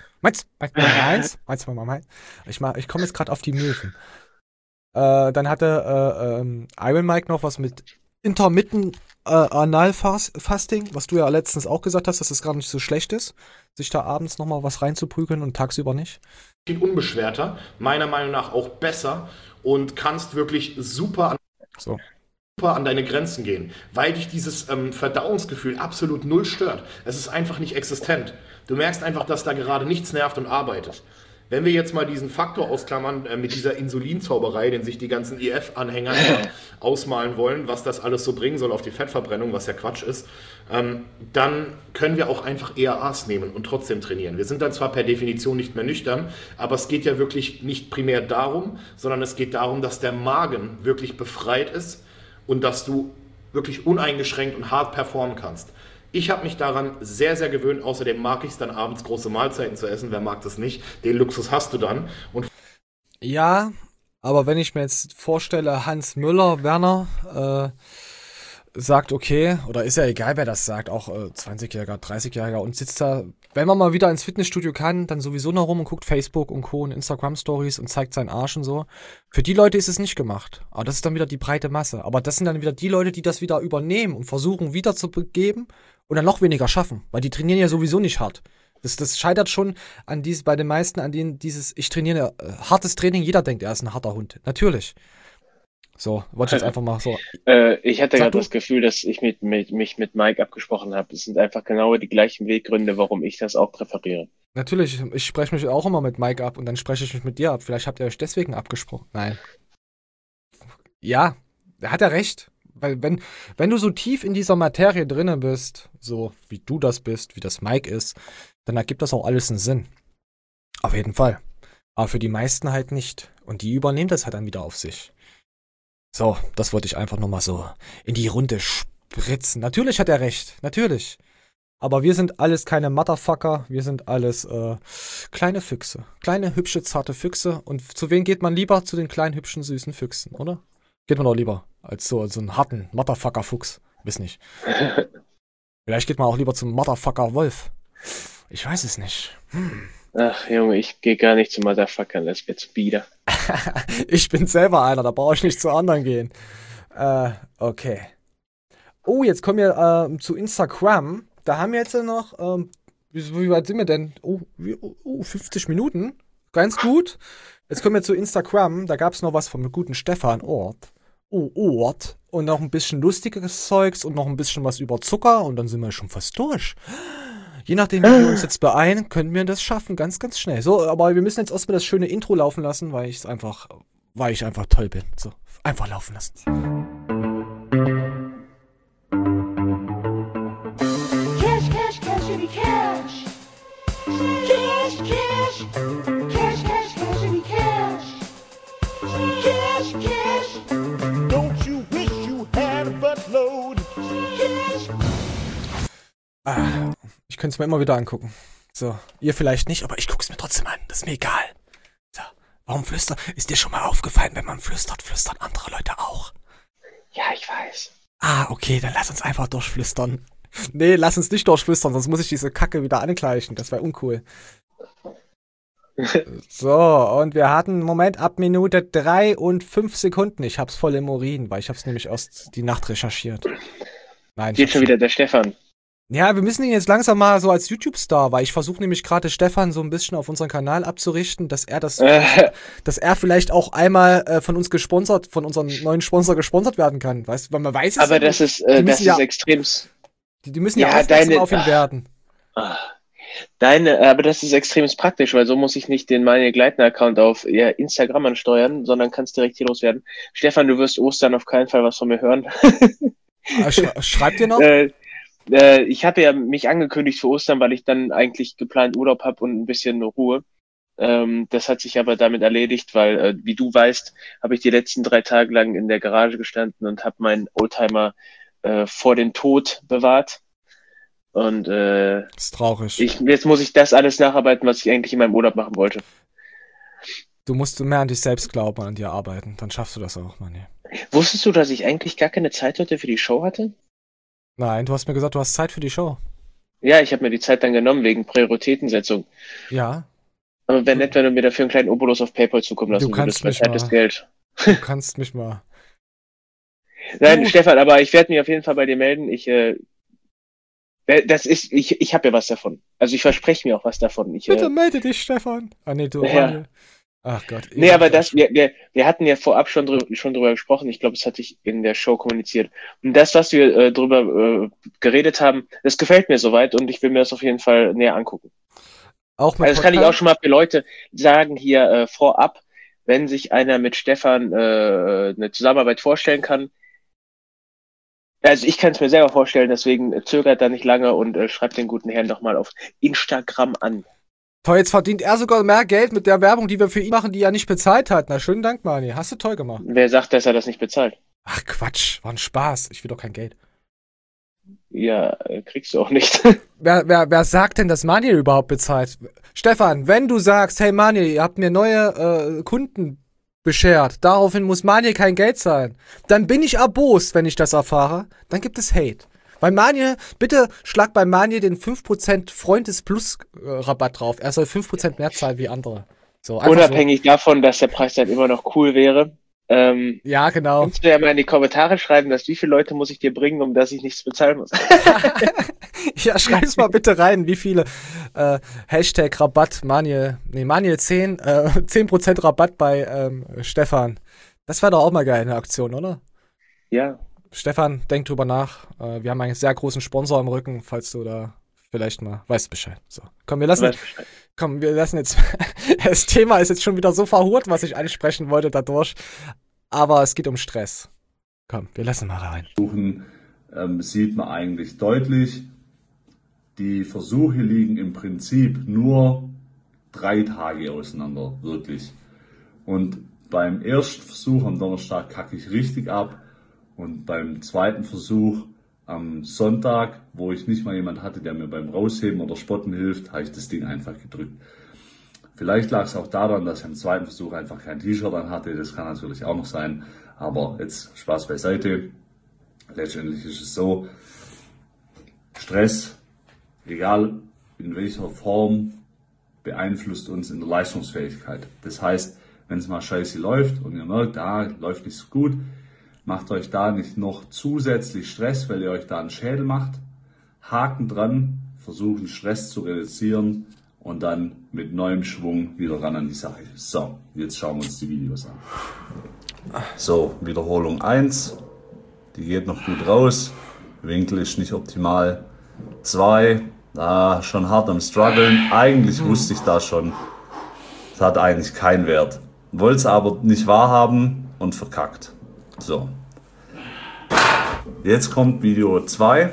Ich komme jetzt gerade auf die Möwen. Dann hatte Iron Mike noch was mit Intermittent Analfasting, was du ja letztens auch gesagt hast, dass es gar nicht so schlecht ist, sich da abends nochmal was reinzuprügeln und tagsüber nicht. Viel unbeschwerter, meiner Meinung nach auch besser und kannst wirklich super an deine Grenzen gehen, weil dich dieses Verdauungsgefühl absolut null stört. Es ist einfach nicht existent. Du merkst einfach, dass da gerade nichts nervt und arbeitet. Wenn wir jetzt mal diesen Faktor ausklammern mit dieser Insulinzauberei, den sich die ganzen EF-Anhänger ausmalen wollen, was das alles so bringen soll auf die Fettverbrennung, was ja Quatsch ist, dann können wir auch einfach ERAs nehmen und trotzdem trainieren. Wir sind dann zwar per Definition nicht mehr nüchtern, aber es geht ja wirklich nicht primär darum, sondern es geht darum, dass der Magen wirklich befreit ist und dass du wirklich uneingeschränkt und hart performen kannst. Ich habe mich daran sehr, sehr gewöhnt. Außerdem mag ich es dann abends große Mahlzeiten zu essen. Wer mag das nicht? Den Luxus hast du dann. Und ja, aber wenn ich mir jetzt vorstelle, Hans Müller, Werner, sagt okay, oder ist ja egal, wer das sagt, auch 20-Jähriger, 30-Jähriger und sitzt da, wenn man mal wieder ins Fitnessstudio kann, dann sowieso noch rum und guckt Facebook und Co. und Instagram-Stories und zeigt seinen Arsch und so. Für die Leute ist es nicht gemacht. Aber das ist dann wieder die breite Masse. Aber das sind dann wieder die Leute, die das wieder übernehmen und versuchen wiederzugeben und dann noch weniger schaffen, weil die trainieren ja sowieso nicht hart. Das scheitert schon an bei den meisten, an denen ich trainiere, hartes Training, jeder denkt, er ist ein harter Hund. Natürlich. So, wollte ich jetzt einfach mal so. Ich hatte gerade das Gefühl, dass ich mich mit Mike abgesprochen habe. Es sind einfach genau die gleichen Weggründe, warum ich das auch präferiere. Natürlich, ich spreche mich auch immer mit Mike ab und dann spreche ich mich mit dir ab. Vielleicht habt ihr euch deswegen abgesprochen. Nein. Ja, da hat er recht. Weil wenn du so tief in dieser Materie drinne bist, so wie du das bist, wie das Mike ist, dann ergibt das auch alles einen Sinn. Auf jeden Fall. Aber für die meisten halt nicht. Und die übernehmen das halt dann wieder auf sich. So, das wollte ich einfach nochmal so in die Runde spritzen. Natürlich hat er recht, natürlich. Aber wir sind alles keine Motherfucker, wir sind alles kleine Füchse. Kleine, hübsche, zarte Füchse. Und zu wem geht man lieber? Zu den kleinen, hübschen, süßen Füchsen, oder? Geht man doch lieber als so einen harten Motherfucker-Fuchs. Weiß nicht. Vielleicht geht man auch lieber zum Motherfucker-Wolf. Ich weiß es nicht. Ach, Junge, ich gehe gar nicht zu Motherfuckern, das wird zu bieder. Ich bin selber einer, da brauche ich nicht zu anderen gehen. Okay. Oh, jetzt kommen wir zu Instagram. Da haben wir jetzt noch, wie weit sind wir denn? 50 Minuten. Ganz gut. Jetzt kommen wir zu Instagram. Da gab es noch was vom guten Stefan Ort. Ort. Und noch ein bisschen lustiges Zeugs und noch ein bisschen was über Zucker. Und dann sind wir schon fast durch. Je nachdem, wie wir uns jetzt beeilen, können wir das schaffen. Ganz, ganz schnell. So, aber wir müssen jetzt erstmal das schöne Intro laufen lassen, weil ich einfach toll bin. So, einfach laufen lassen. Cash, cash, cashity cash. Cash, cash. Cash, cash, cashity cash. Cash, cash. Don't you wish you had a buttload? Cash. Ich könnte es mir immer wieder angucken. So, ihr vielleicht nicht, aber ich gucke es mir trotzdem an. Das ist mir egal. So, warum flüstern? Ist dir schon mal aufgefallen, wenn man flüstert, flüstern andere Leute auch? Ja, ich weiß. Okay, dann lass uns einfach durchflüstern. Nee, lass uns nicht durchflüstern, sonst muss ich diese Kacke wieder angleichen. Das wäre uncool. So, und wir hatten, Moment, ab Minute 3 und 5 Sekunden. Ich hab's voll im Urin, weil ich hab's nämlich erst die Nacht recherchiert. Nein. Geht schon wieder der Stefan. Ja, wir müssen ihn jetzt langsam mal so als YouTube-Star, weil ich versuche nämlich gerade Stefan so ein bisschen auf unseren Kanal abzurichten, dass er vielleicht auch einmal von uns gesponsert, von unserem neuen Sponsor gesponsert werden kann. Weißt du, weil man weiß es. Aber das ist extrem. Die müssen ja aufmerksam auf ihn werden. Aber das ist extrem praktisch, weil so muss ich nicht den Manuel Gleitner-Account auf Instagram ansteuern, sondern kannst direkt hier loswerden. Stefan, du wirst Ostern auf keinen Fall was von mir hören. Schreibt ihr noch? Ich habe ja mich angekündigt für Ostern, weil ich dann eigentlich geplant Urlaub habe und ein bisschen Ruhe. Das hat sich aber damit erledigt, weil, wie du weißt, habe ich die letzten 3 Tage lang in der Garage gestanden und habe meinen Oldtimer vor dem Tod bewahrt. Und das ist traurig. Jetzt muss ich das alles nacharbeiten, was ich eigentlich in meinem Urlaub machen wollte. Du musst mehr an dich selbst glauben, an dir arbeiten. Dann schaffst du das auch, Mann. Wusstest du, dass ich eigentlich gar keine Zeit heute für die Show hatte? Nein, du hast mir gesagt, du hast Zeit für die Show. Ja, ich habe mir die Zeit dann genommen wegen Prioritätensetzung. Ja. Aber wäre nett, wenn du mir dafür einen kleinen Obolus auf PayPal zukommen lassen würdest. Du kannst mich mal. Geld. Du kannst mich mal. Nein, Stefan, aber ich werde mich auf jeden Fall bei dir melden. Ich habe ja was davon. Also ich verspreche mir auch was davon. Bitte melde dich, Stefan. Nee, du. Ja. Ach Gott. Nee, aber wir hatten ja vorab schon drüber gesprochen. Ich glaube, das hatte ich in der Show kommuniziert. Und das, was wir drüber geredet haben, das gefällt mir soweit und ich will mir das auf jeden Fall näher angucken. Auch also das kann ich auch schon mal für Leute sagen hier vorab, wenn sich einer mit Stefan eine Zusammenarbeit vorstellen kann. Also ich kann es mir selber vorstellen, deswegen zögert da nicht lange und schreibt den guten Herrn doch mal auf Instagram an. Toll, jetzt verdient er sogar mehr Geld mit der Werbung, die wir für ihn machen, die er nicht bezahlt hat. Na, schönen Dank, Mani. Hast du toll gemacht. Wer sagt, dass er das nicht bezahlt? Ach, Quatsch. War ein Spaß. Ich will doch kein Geld. Ja, kriegst du auch nicht. Wer sagt denn, dass Mani überhaupt bezahlt? Stefan, wenn du sagst, hey Mani, ihr habt mir neue Kunden beschert, daraufhin muss Mani kein Geld zahlen, dann bin ich erbost, wenn ich das erfahre. Dann gibt es Hate. Bei Manje, bitte schlag bei Manje den 5% Freundes-Plus-Rabatt drauf. Er soll 5% mehr zahlen wie andere. So, unabhängig davon, dass der Preis dann immer noch cool wäre. Ja, genau. Kannst du ja mal in die Kommentare schreiben, wie viele Leute muss ich dir bringen, um dass ich nichts bezahlen muss. Ja, schreib's mal bitte rein, wie viele Hashtag Rabatt, Manje 10, 10% Rabatt bei Stefan. Das wäre doch auch mal geil, eine Aktion, oder? Ja. Stefan, denk drüber nach. Wir haben einen sehr großen Sponsor im Rücken, falls du da vielleicht mal weißt Bescheid. So, komm, wir lassen jetzt. Das Thema ist jetzt schon wieder so verhurt, was ich ansprechen wollte dadurch. Aber es geht um Stress. Komm, wir lassen mal rein. Sieht man eigentlich deutlich, die Versuche liegen im Prinzip nur 3 Tage auseinander, wirklich. Und beim ersten Versuch am Donnerstag kacke ich richtig ab. Und beim zweiten Versuch am Sonntag, wo ich nicht mal jemand hatte, der mir beim Rausheben oder Spotten hilft, habe ich das Ding einfach gedrückt. Vielleicht lag es auch daran, dass ich am zweiten Versuch einfach kein T-Shirt an hatte. Das kann natürlich auch noch sein. Aber jetzt Spaß beiseite. Letztendlich ist es so, Stress, egal in welcher Form beeinflusst uns in der Leistungsfähigkeit. Das heißt, wenn es mal scheiße läuft und ihr merkt, läuft nicht so gut, macht euch da nicht noch zusätzlich Stress, weil ihr euch da einen Schädel macht. Haken dran, versuchen Stress zu reduzieren und dann mit neuem Schwung wieder ran an die Sache. So, jetzt schauen wir uns die Videos an. So, Wiederholung 1, die geht noch gut raus, Winkel ist nicht optimal. 2, da schon hart am struggeln, eigentlich wusste ich das schon, es hat eigentlich keinen Wert. Wollte es aber nicht wahrhaben und verkackt. So, jetzt kommt Video 2.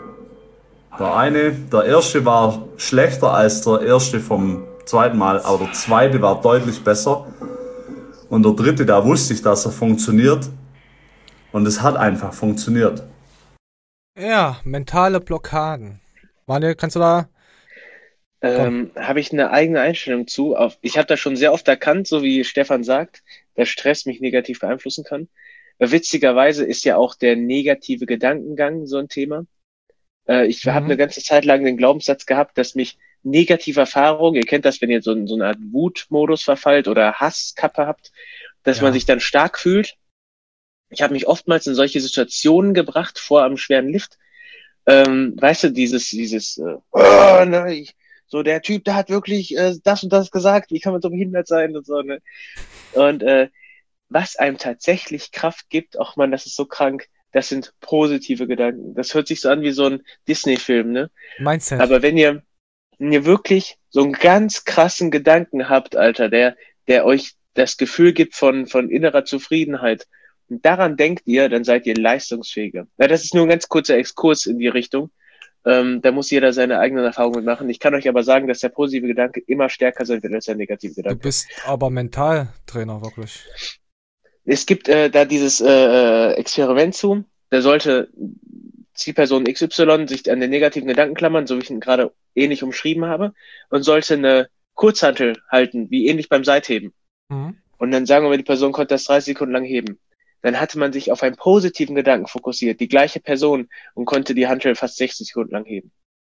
Der erste war schlechter als der erste vom zweiten Mal, aber der zweite war deutlich besser. Und der dritte, da wusste ich, dass er funktioniert. Und es hat einfach funktioniert. Ja, mentale Blockaden. Manuel, kannst du da... Habe ich eine eigene Einstellung zu. Ich habe das schon sehr oft erkannt, so wie Stefan sagt, dass Stress mich negativ beeinflussen kann. Witzigerweise ist ja auch der negative Gedankengang so ein Thema. Ich habe eine ganze Zeit lang den Glaubenssatz gehabt, dass mich negative Erfahrungen, ihr kennt das, wenn ihr so eine Art Wutmodus verfallt oder Hasskappe habt, dass man sich dann stark fühlt. Ich habe mich oftmals in solche Situationen gebracht, vor einem schweren Lift. Weißt du, so der Typ, der hat wirklich das und das gesagt, wie kann man so behindert sein und so, ne? Und was einem tatsächlich Kraft gibt, ach man, das ist so krank, das sind positive Gedanken. Das hört sich so an wie so ein Disney-Film, ne? Mindset. Aber wenn ihr wirklich so einen ganz krassen Gedanken habt, Alter, der euch das Gefühl gibt von innerer Zufriedenheit, und daran denkt ihr, dann seid ihr leistungsfähiger. Ja, das ist nur ein ganz kurzer Exkurs in die Richtung. Da muss jeder seine eigenen Erfahrungen machen. Ich kann euch aber sagen, dass der positive Gedanke immer stärker sein wird als der negative Gedanke. Du bist aber Mentaltrainer, wirklich. Es gibt da dieses Experiment zu, da sollte Zielperson XY sich an den negativen Gedanken klammern, so wie ich ihn gerade ähnlich umschrieben habe, und sollte eine Kurzhantel halten, wie ähnlich beim Seitheben. Und dann sagen wir mal, die Person konnte das 30 Sekunden lang heben. Dann hatte man sich auf einen positiven Gedanken fokussiert, die gleiche Person, und konnte die Hantel fast 60 Sekunden lang heben.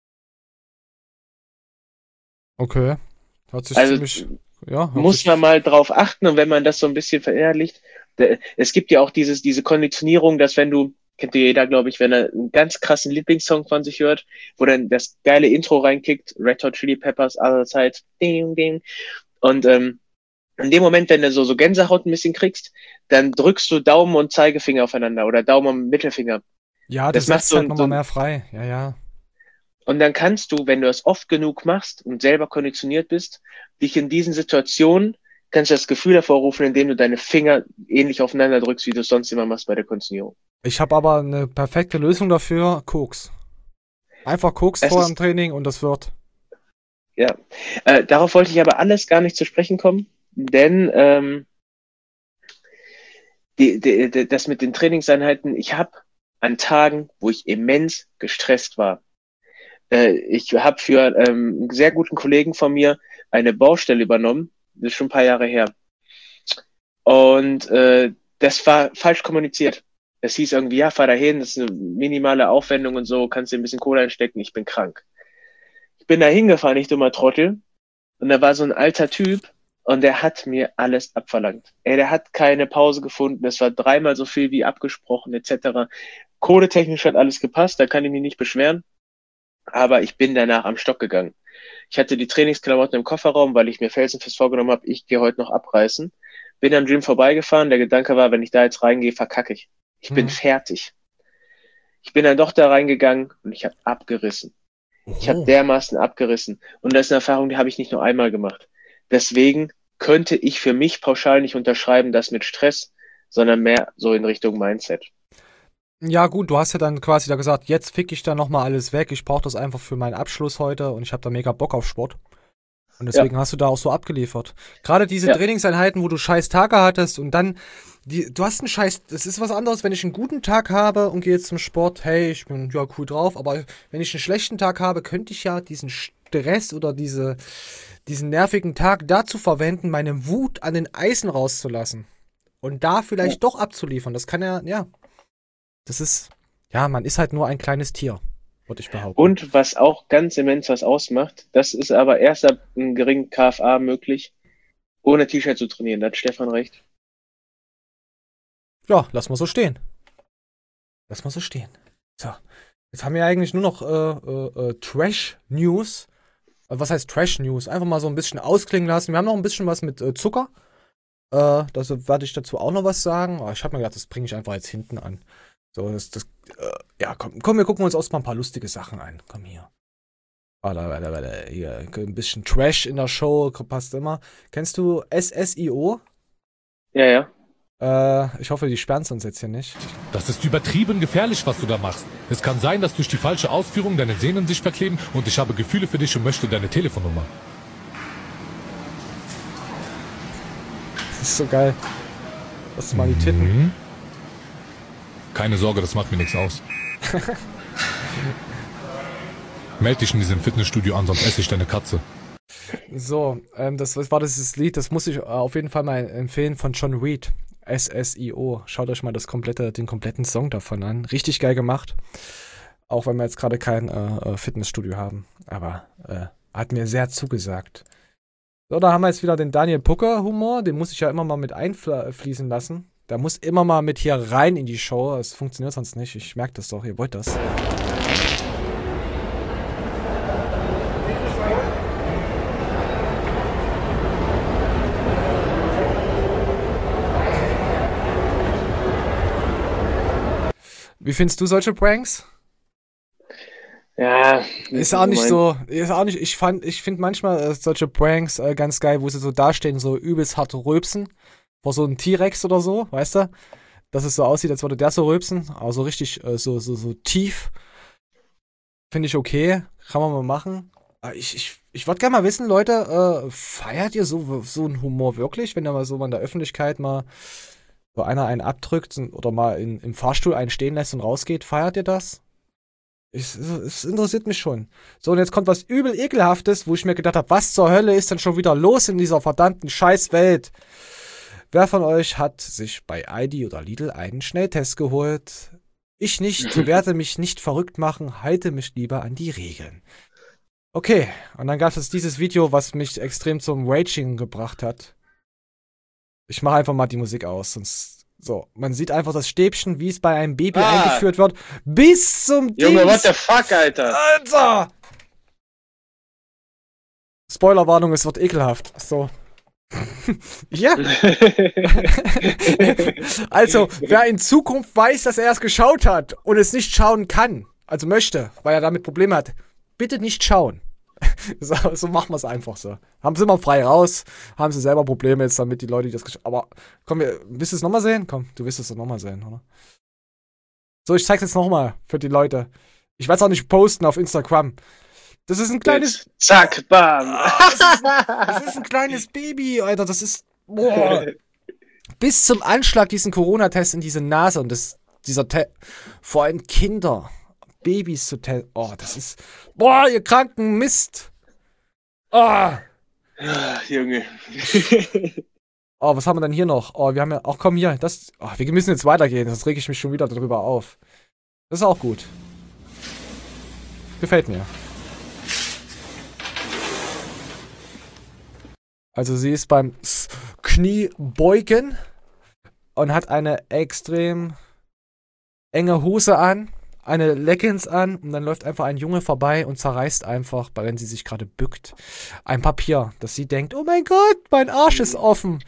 Okay. Hört sich also ziemlich... Ja, muss man mal drauf achten, und wenn man das so ein bisschen verinnerlicht, es gibt ja auch diese Konditionierung, dass wenn du, kennt ja jeder, glaube ich, wenn er einen ganz krassen Lieblingssong von sich hört, wo dann das geile Intro reinkickt, Red Hot Chili Peppers, Other Side, ding, ding, und in dem Moment, wenn du so Gänsehaut ein bisschen kriegst, dann drückst du Daumen und Zeigefinger aufeinander oder Daumen und Mittelfinger. Ja, das macht halt nochmal mehr frei. Ja, ja. Und dann kannst du, wenn du es oft genug machst und selber konditioniert bist, dich in diesen Situationen, kannst du das Gefühl hervorrufen, indem du deine Finger ähnlich aufeinander drückst, wie du es sonst immer machst bei der Konditionierung. Ich habe aber eine perfekte Lösung dafür, Koks. Einfach Koks vor dem Training und das wird. Ja, darauf wollte ich aber alles gar nicht zu sprechen kommen, denn das mit den Trainingseinheiten, ich habe an Tagen, wo ich immens gestresst war. Ich habe für einen sehr guten Kollegen von mir eine Baustelle übernommen. Das ist schon ein paar Jahre her. Und das war falsch kommuniziert. Es hieß irgendwie, ja, fahr dahin, das ist eine minimale Aufwendung und so, kannst dir ein bisschen Kohle einstecken, ich bin krank. Ich bin da hingefahren, ich dummer Trottel. Und da war so ein alter Typ und der hat mir alles abverlangt. Der hat keine Pause gefunden, es war 3-mal so viel wie abgesprochen, etc. Kohletechnisch hat alles gepasst, da kann ich mich nicht beschweren. Aber ich bin danach am Stock gegangen. Ich hatte die Trainingsklamotten im Kofferraum, weil ich mir felsenfest vorgenommen habe, ich gehe heute noch abreißen. Bin am Gym vorbeigefahren, der Gedanke war, wenn ich da jetzt reingehe, verkacke ich. Ich bin fertig. Ich bin dann doch da reingegangen und ich habe abgerissen. Ich habe dermaßen abgerissen. Und das ist eine Erfahrung, die habe ich nicht nur einmal gemacht. Deswegen könnte ich für mich pauschal nicht unterschreiben, das mit Stress, sondern mehr so in Richtung Mindset. Ja gut, du hast ja dann quasi da gesagt, jetzt fick ich da nochmal alles weg, ich brauche das einfach für meinen Abschluss heute und ich habe da mega Bock auf Sport. Und deswegen hast du da auch so abgeliefert. Gerade diese Trainingseinheiten, wo du scheiß Tage hattest und dann, du hast einen scheiß, das ist was anderes, wenn ich einen guten Tag habe und gehe jetzt zum Sport, hey, ich bin ja cool drauf, aber wenn ich einen schlechten Tag habe, könnte ich ja diesen Stress oder diesen nervigen Tag dazu verwenden, meine Wut an den Eisen rauszulassen. Und da vielleicht doch abzuliefern. Das kann ja, das ist, man ist halt nur ein kleines Tier. würde ich behaupten. Und was auch ganz immens was ausmacht, das ist aber erst ab einem geringen KFA möglich, ohne T-Shirt zu trainieren. Da hat Stefan recht. Ja, lass mal so stehen. Lass mal so stehen. So, jetzt haben wir eigentlich nur noch Trash-News. Was heißt Trash-News? Einfach mal so ein bisschen ausklingen lassen. Wir haben noch ein bisschen was mit Zucker. Das werde ich dazu auch noch was sagen. Aber ich habe mir gedacht, das bringe ich einfach jetzt hinten an. So, ja, komm, wir gucken uns erstmal ein paar lustige Sachen an. Komm hier. Warte, hier, ein bisschen Trash in der Show, passt immer. Kennst du SSIO? Ja. Ich hoffe, die sperren es uns jetzt hier nicht. Das ist übertrieben gefährlich, was du da machst. Es kann sein, dass durch die falsche Ausführung deine Sehnen sich verkleben und ich habe Gefühle für dich und möchte deine Telefonnummer. Das ist so geil. Das ist mal die Titten. Keine Sorge, das macht mir nichts aus. Meld dich in diesem Fitnessstudio an, sonst esse ich deine Katze. So, was war das Lied? Das muss ich auf jeden Fall mal empfehlen von John Reed. SSIO. Schaut euch mal den kompletten Song davon an. Richtig geil gemacht. Auch wenn wir jetzt gerade kein Fitnessstudio haben. Aber hat mir sehr zugesagt. So, da haben wir jetzt wieder den Daniel Pucker-Humor. Den muss ich ja immer mal mit einfließen lassen. Der muss immer mal mit hier rein in die Show. Das funktioniert sonst nicht. Ich merke das doch. Ihr wollt das. Wie findest du solche Pranks? Ja. Ist auch nicht so. Ich finde manchmal solche Pranks ganz geil, wo sie so dastehen, so übelst hart rülpsen. Vor so einem T-Rex oder so, weißt du? Dass es so aussieht, als würde der so rülpsen. Aber so richtig, so tief. Finde ich okay. Kann man mal machen. Ich würde gerne mal wissen, Leute, feiert ihr so einen Humor wirklich? Wenn da mal so in der Öffentlichkeit mal so einer einen abdrückt oder mal im Fahrstuhl einen stehen lässt und rausgeht, feiert ihr das? Es interessiert mich schon. So, und jetzt kommt was übel Ekelhaftes, wo ich mir gedacht habe, was zur Hölle ist denn schon wieder los in dieser verdammten Scheißwelt? Wer von euch hat sich bei Aldi oder Lidl einen Schnelltest geholt? Ich nicht, werde mich nicht verrückt machen, halte mich lieber an die Regeln. Okay, und dann gab es dieses Video, was mich extrem zum Raging gebracht hat. Ich mache einfach mal die Musik aus, sonst. So, man sieht einfach das Stäbchen, wie es bei einem Baby eingeführt wird, bis zum Junge, what the fuck, Alter? Alter! Spoilerwarnung, es wird ekelhaft. So. Ja. Also, wer in Zukunft weiß, dass er es geschaut hat und es nicht schauen kann, also möchte, weil er damit Probleme hat, bitte nicht schauen. So machen wir es einfach so. Haben sie immer frei raus, haben sie selber Probleme jetzt damit, die Leute, die das geschaut haben. Aber komm, willst du es nochmal sehen? Komm, du willst es doch nochmal sehen, oder? So, ich zeig's jetzt nochmal für die Leute. Ich werde es auch nicht posten auf Instagram. Das ist ein kleines. Jetzt, zack, bam. Das ist ein kleines Baby, Alter. Das ist. Boah. Bis zum Anschlag diesen Corona-Test in diese Nase und vor allem Kinder. Babys zu testen. Oh, das ist. Boah, ihr kranken Mist. Oh. Junge. Oh, was haben wir denn hier noch? Oh, wir haben ja. Ach komm hier. Wir müssen jetzt weitergehen, sonst rege ich mich schon wieder darüber auf. Das ist auch gut. Gefällt mir. Also sie ist beim Kniebeugen und hat eine extrem enge Hose an, eine Leggings an und dann läuft einfach ein Junge vorbei und zerreißt einfach, wenn sie sich gerade bückt, ein Papier, dass sie denkt, oh mein Gott, mein Arsch ist offen.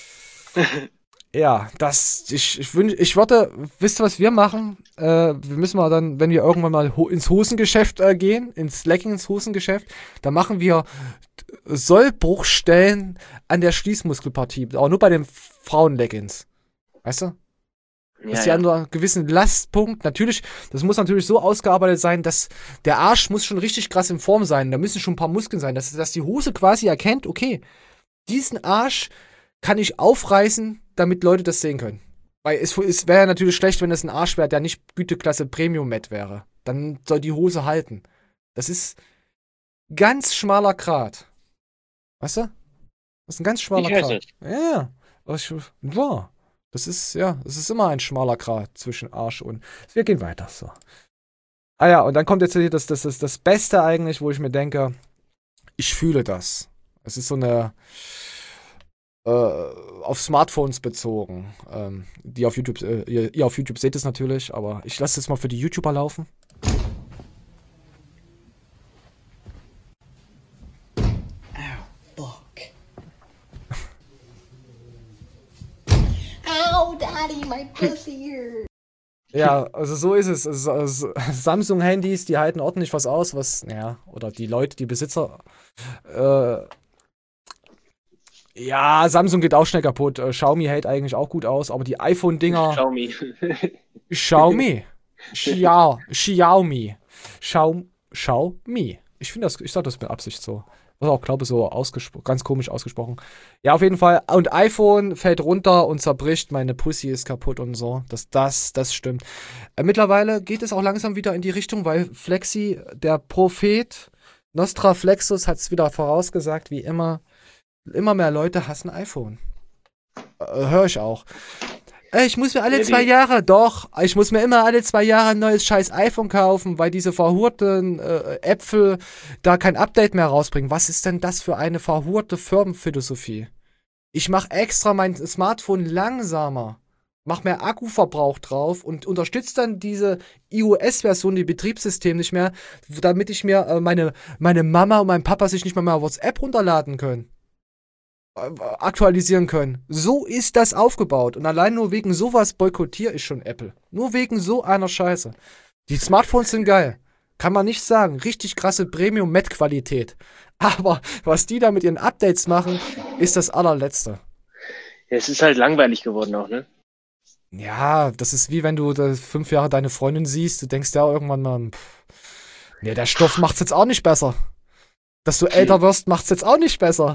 Ja, ich würde, wisst ihr, was wir machen? Wir müssen mal dann, wenn wir irgendwann mal ins Hosengeschäft gehen, ins Leggings-Hosengeschäft, dann machen wir Sollbruchstellen an der Schließmuskelpartie, aber nur bei den Frauen-Leggings. Weißt du? Dass die an einem gewissen Lastpunkt, natürlich, das muss natürlich so ausgearbeitet sein, dass der Arsch muss schon richtig krass in Form sein, da müssen schon ein paar Muskeln sein, dass die Hose quasi erkennt, okay, diesen Arsch kann ich aufreißen, damit Leute das sehen können. Weil es wäre ja natürlich schlecht, wenn das ein Arsch wäre, der nicht Güteklasse Premium-Met wäre. Dann soll die Hose halten. Das ist ganz schmaler Grat. Weißt du? Das ist ein ganz schmaler Grat. Ja. Boah. Das ist immer ein schmaler Grat zwischen Arsch und. Wir gehen weiter. So. Ah ja, und dann kommt jetzt hier das Beste eigentlich, wo ich mir denke, ich fühle das. Es ist so eine auf Smartphones bezogen. Die auf YouTube, ihr auf YouTube seht es natürlich, aber ich lasse es mal für die YouTuber laufen. Ow, Daddy, my pussy hurt. Ja, also so ist es. Samsung-Handys, die halten ordentlich was aus, oder die Leute, die Besitzer. Ja, Samsung geht auch schnell kaputt. Xiaomi hält eigentlich auch gut aus, aber die iPhone-Dinger. Xiaomi. Ich sag das mit Absicht so. Was auch, glaube ich, so ganz komisch ausgesprochen. Ja, auf jeden Fall. Und iPhone fällt runter und zerbricht, meine Pussy ist kaputt und so. Das stimmt. Mittlerweile geht es auch langsam wieder in die Richtung, weil Flexi, der Prophet Nostraflexus, hat es wieder vorausgesagt, wie immer. Immer mehr Leute hassen iPhone. Hör ich auch. Ich muss mir alle 2 Jahre, ich muss mir immer alle 2 Jahre ein neues scheiß iPhone kaufen, weil diese verhurten Äpfel da kein Update mehr rausbringen. Was ist denn das für eine verhurte Firmenphilosophie? Ich mache extra mein Smartphone langsamer, mach mehr Akkuverbrauch drauf und unterstütze dann diese iOS-Version, die Betriebssystem nicht mehr, damit ich mir meine Mama und mein Papa sich nicht mehr WhatsApp runterladen können. Aktualisieren können. So ist das aufgebaut. Und allein nur wegen sowas boykottiere ich schon Apple. Nur wegen so einer Scheiße. Die Smartphones sind geil. Kann man nicht sagen. Richtig krasse Premium-Met-Qualität. Aber was die da mit ihren Updates machen, ist das allerletzte. Ja, es ist halt langweilig geworden auch, ne? Ja, das ist wie wenn du 5 Jahre deine Freundin siehst. Du denkst ja irgendwann mal, nee, der Stoff macht's jetzt auch nicht besser. Dass du älter wirst, macht's jetzt auch nicht besser.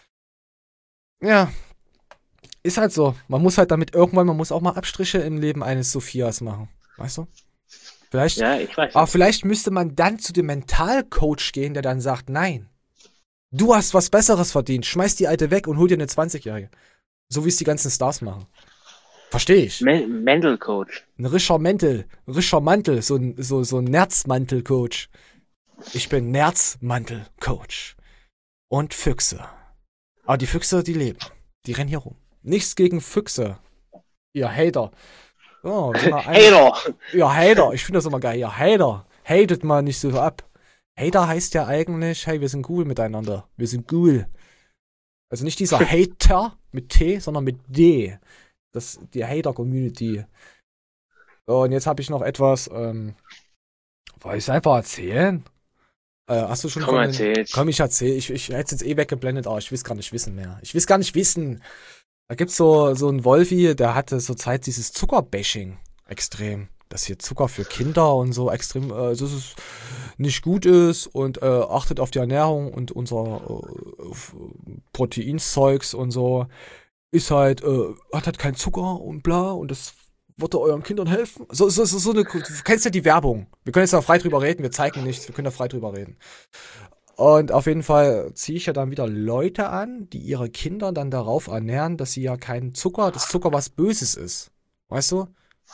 Ja, ist halt so. Man muss halt damit man muss auch mal Abstriche im Leben eines Sophias machen. Weißt du? Vielleicht, ja, ich weiß. Aber vielleicht müsste man dann zu dem Mentalcoach gehen, der dann sagt, nein, du hast was Besseres verdient, schmeiß die Alte weg und hol dir eine 20-Jährige. So wie es die ganzen Stars machen. Verstehe ich. Mental Coach. Ein rischer Mantel, so ein Nerzmantel-Coach. Ich bin Nerzmantel-Coach. Und Füchse. Aber die Füchse, die leben. Die rennen hier rum. Nichts gegen Füchse. Ihr Hater. Oh, Hater! Ihr Hater. Ich finde das immer geil. Ihr Hater. Hatet mal nicht so ab. Hater heißt ja eigentlich, hey, wir sind cool miteinander. Wir sind cool. Also nicht dieser Hater mit T, sondern mit D. Das die Hater-Community. So, und jetzt habe ich noch etwas, wollte ich es einfach erzählen? Hast du schon Komm, erzähl. Komm, ich erzähl. Ich hätte es jetzt weggeblendet, aber ich will es gar nicht wissen mehr. Ich will es gar nicht wissen. Da gibt's so einen Wolfi, der hatte zur Zeit dieses Zuckerbashing extrem. Dass hier Zucker für Kinder und so extrem, dass es nicht gut ist und achtet auf die Ernährung und unser Proteinzeugs und so. Ist halt, hat halt keinen Zucker und bla und das wird euren Kindern helfen. So eine, du kennst ja die Werbung. Wir können jetzt da frei drüber reden, wir zeigen nichts, wir können da frei drüber reden. Und auf jeden Fall ziehe ich ja dann wieder Leute an, die ihre Kinder dann darauf ernähren, dass sie ja keinen Zucker, dass Zucker was Böses ist. Weißt du?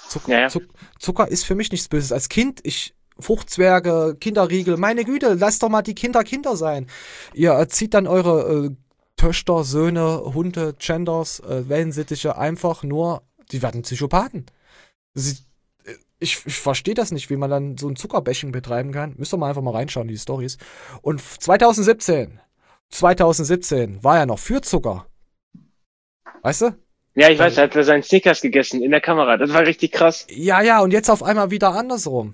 Zucker ist für mich nichts Böses. Als Kind, Fruchtzwerge, Kinderriegel, meine Güte, lasst doch mal die Kinder sein. Ihr erzieht dann eure Töchter, Söhne, Hunde, Genders, Wellensittiche einfach nur, die werden Psychopathen. Ich verstehe das nicht, wie man dann so ein Zuckerbashing betreiben kann. Müsst ihr mal einfach mal reinschauen, die Storys. Und 2017 war er noch für Zucker. Weißt du? Ja, ich weiß, er hat seinen Snickers gegessen in der Kamera. Das war richtig krass. Ja, und jetzt auf einmal wieder andersrum.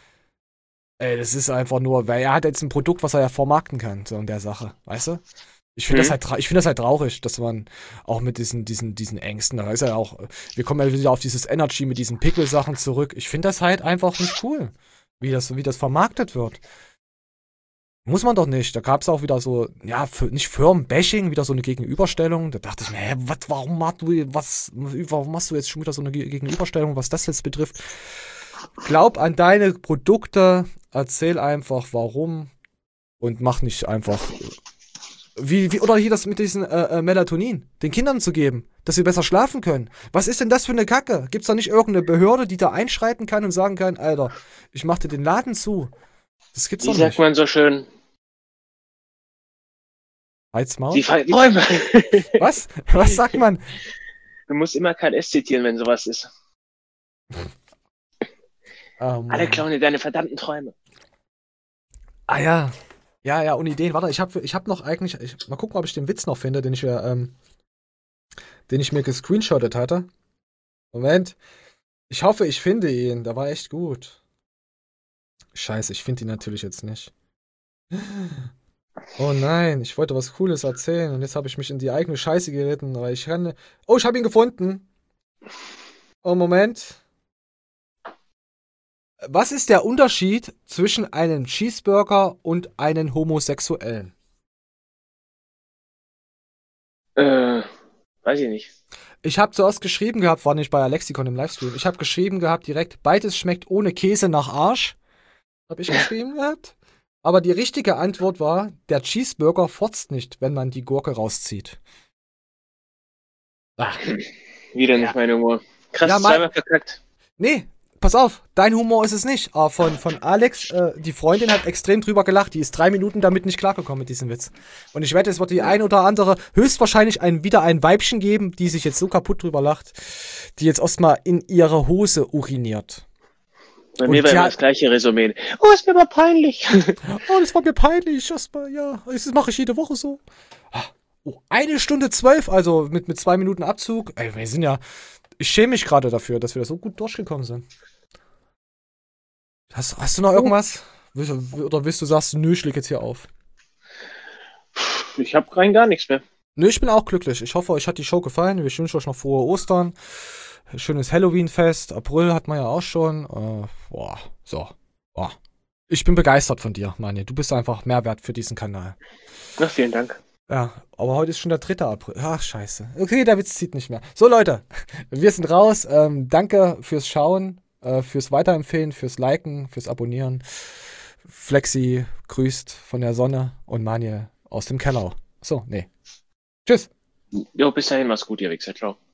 Ey, das ist einfach nur, weil er hat jetzt ein Produkt, was er ja vermarkten kann, so in der Sache. Weißt du? Ich finde das halt traurig, dass man auch mit diesen Ängsten, da ist ja auch, wir kommen ja wieder auf dieses Energy mit diesen Pickle-Sachen zurück. Ich finde das halt einfach nicht cool, wie das vermarktet wird. Muss man doch nicht. Da gab es auch wieder so, ja, nicht Firmen-Bashing, wieder so eine Gegenüberstellung. Da dachte ich mir, warum machst du jetzt schon wieder so eine Gegenüberstellung, was das jetzt betrifft? Glaub an deine Produkte, erzähl einfach warum und mach nicht einfach. Oder hier das mit diesem Melatonin, den Kindern zu geben. dass sie besser schlafen können. Was ist denn das für eine Kacke? Gibt's da nicht irgendeine Behörde, die da einschreiten kann und sagen kann, Alter, ich mach dir den Laden zu? Das gibt's doch nicht. Wie sagt man so schön? Halsmaul? Die Träume. Was? Was sagt man? Du musst immer KS zitieren, wenn sowas ist. Alle klauen dir deine verdammten Träume. Ah ja. Ja, und Ideen. Warte, ich hab noch eigentlich... mal gucken, ob ich den Witz noch finde, den ich mir gescreenshottet hatte. Moment. Ich hoffe, ich finde ihn. Der war echt gut. Scheiße, ich finde ihn natürlich jetzt nicht. Oh nein, ich wollte was Cooles erzählen und jetzt habe ich mich in die eigene Scheiße geritten, weil ich kann... Oh, ich habe ihn gefunden. Oh, Moment. Was ist der Unterschied zwischen einem Cheeseburger und einem Homosexuellen? Weiß ich nicht. Ich habe zuerst geschrieben gehabt, war nicht bei Alexikon im Livestream, ich habe geschrieben gehabt direkt, beides schmeckt ohne Käse nach Arsch. Habe ich geschrieben gehabt. Aber die richtige Antwort war, der Cheeseburger furzt nicht, wenn man die Gurke rauszieht. Ach. Wieder nicht mein Humor. Krass, Ja, zweimal verkackt. Nee, pass auf, dein Humor ist es nicht. Aber von Alex, die Freundin hat extrem drüber gelacht. Die ist 3 Minuten damit nicht klargekommen mit diesem Witz. Und ich wette, es wird die ein oder andere höchstwahrscheinlich wieder ein Weibchen geben, die sich jetzt so kaputt drüber lacht, die jetzt erstmal in ihre Hose uriniert. Bei mir war immer das gleiche Resümee. Oh, ist mir aber peinlich. Oh, das war mir peinlich. Erstmal, ja, das mache ich jede Woche so. Oh, 1 Stunde 12, also mit 2 Minuten Abzug. Ey, wir sind ja... Ich schäme mich gerade dafür, dass wir da so gut durchgekommen sind. Hast du noch irgendwas? Oder willst du sagst, nö, ich leg jetzt hier auf? Ich habe rein gar nichts mehr. Nö, ich bin auch glücklich. Ich hoffe, euch hat die Show gefallen. Ich wünsche euch noch frohe Ostern. Schönes Halloween-Fest. April hat man ja auch schon. Ich bin begeistert von dir, Mani. Du bist einfach Mehrwert für diesen Kanal. Na, vielen Dank. Ja, aber heute ist schon der 3. April. Ach, scheiße. Okay, der Witz zieht nicht mehr. So, Leute, wir sind raus. Danke fürs Schauen, fürs Weiterempfehlen, fürs Liken, fürs Abonnieren. Flexi grüßt von der Sonne und Manje aus dem Keller. So, nee. Tschüss. Jo, bis dahin, mach's gut, ihr Wichser. Ciao.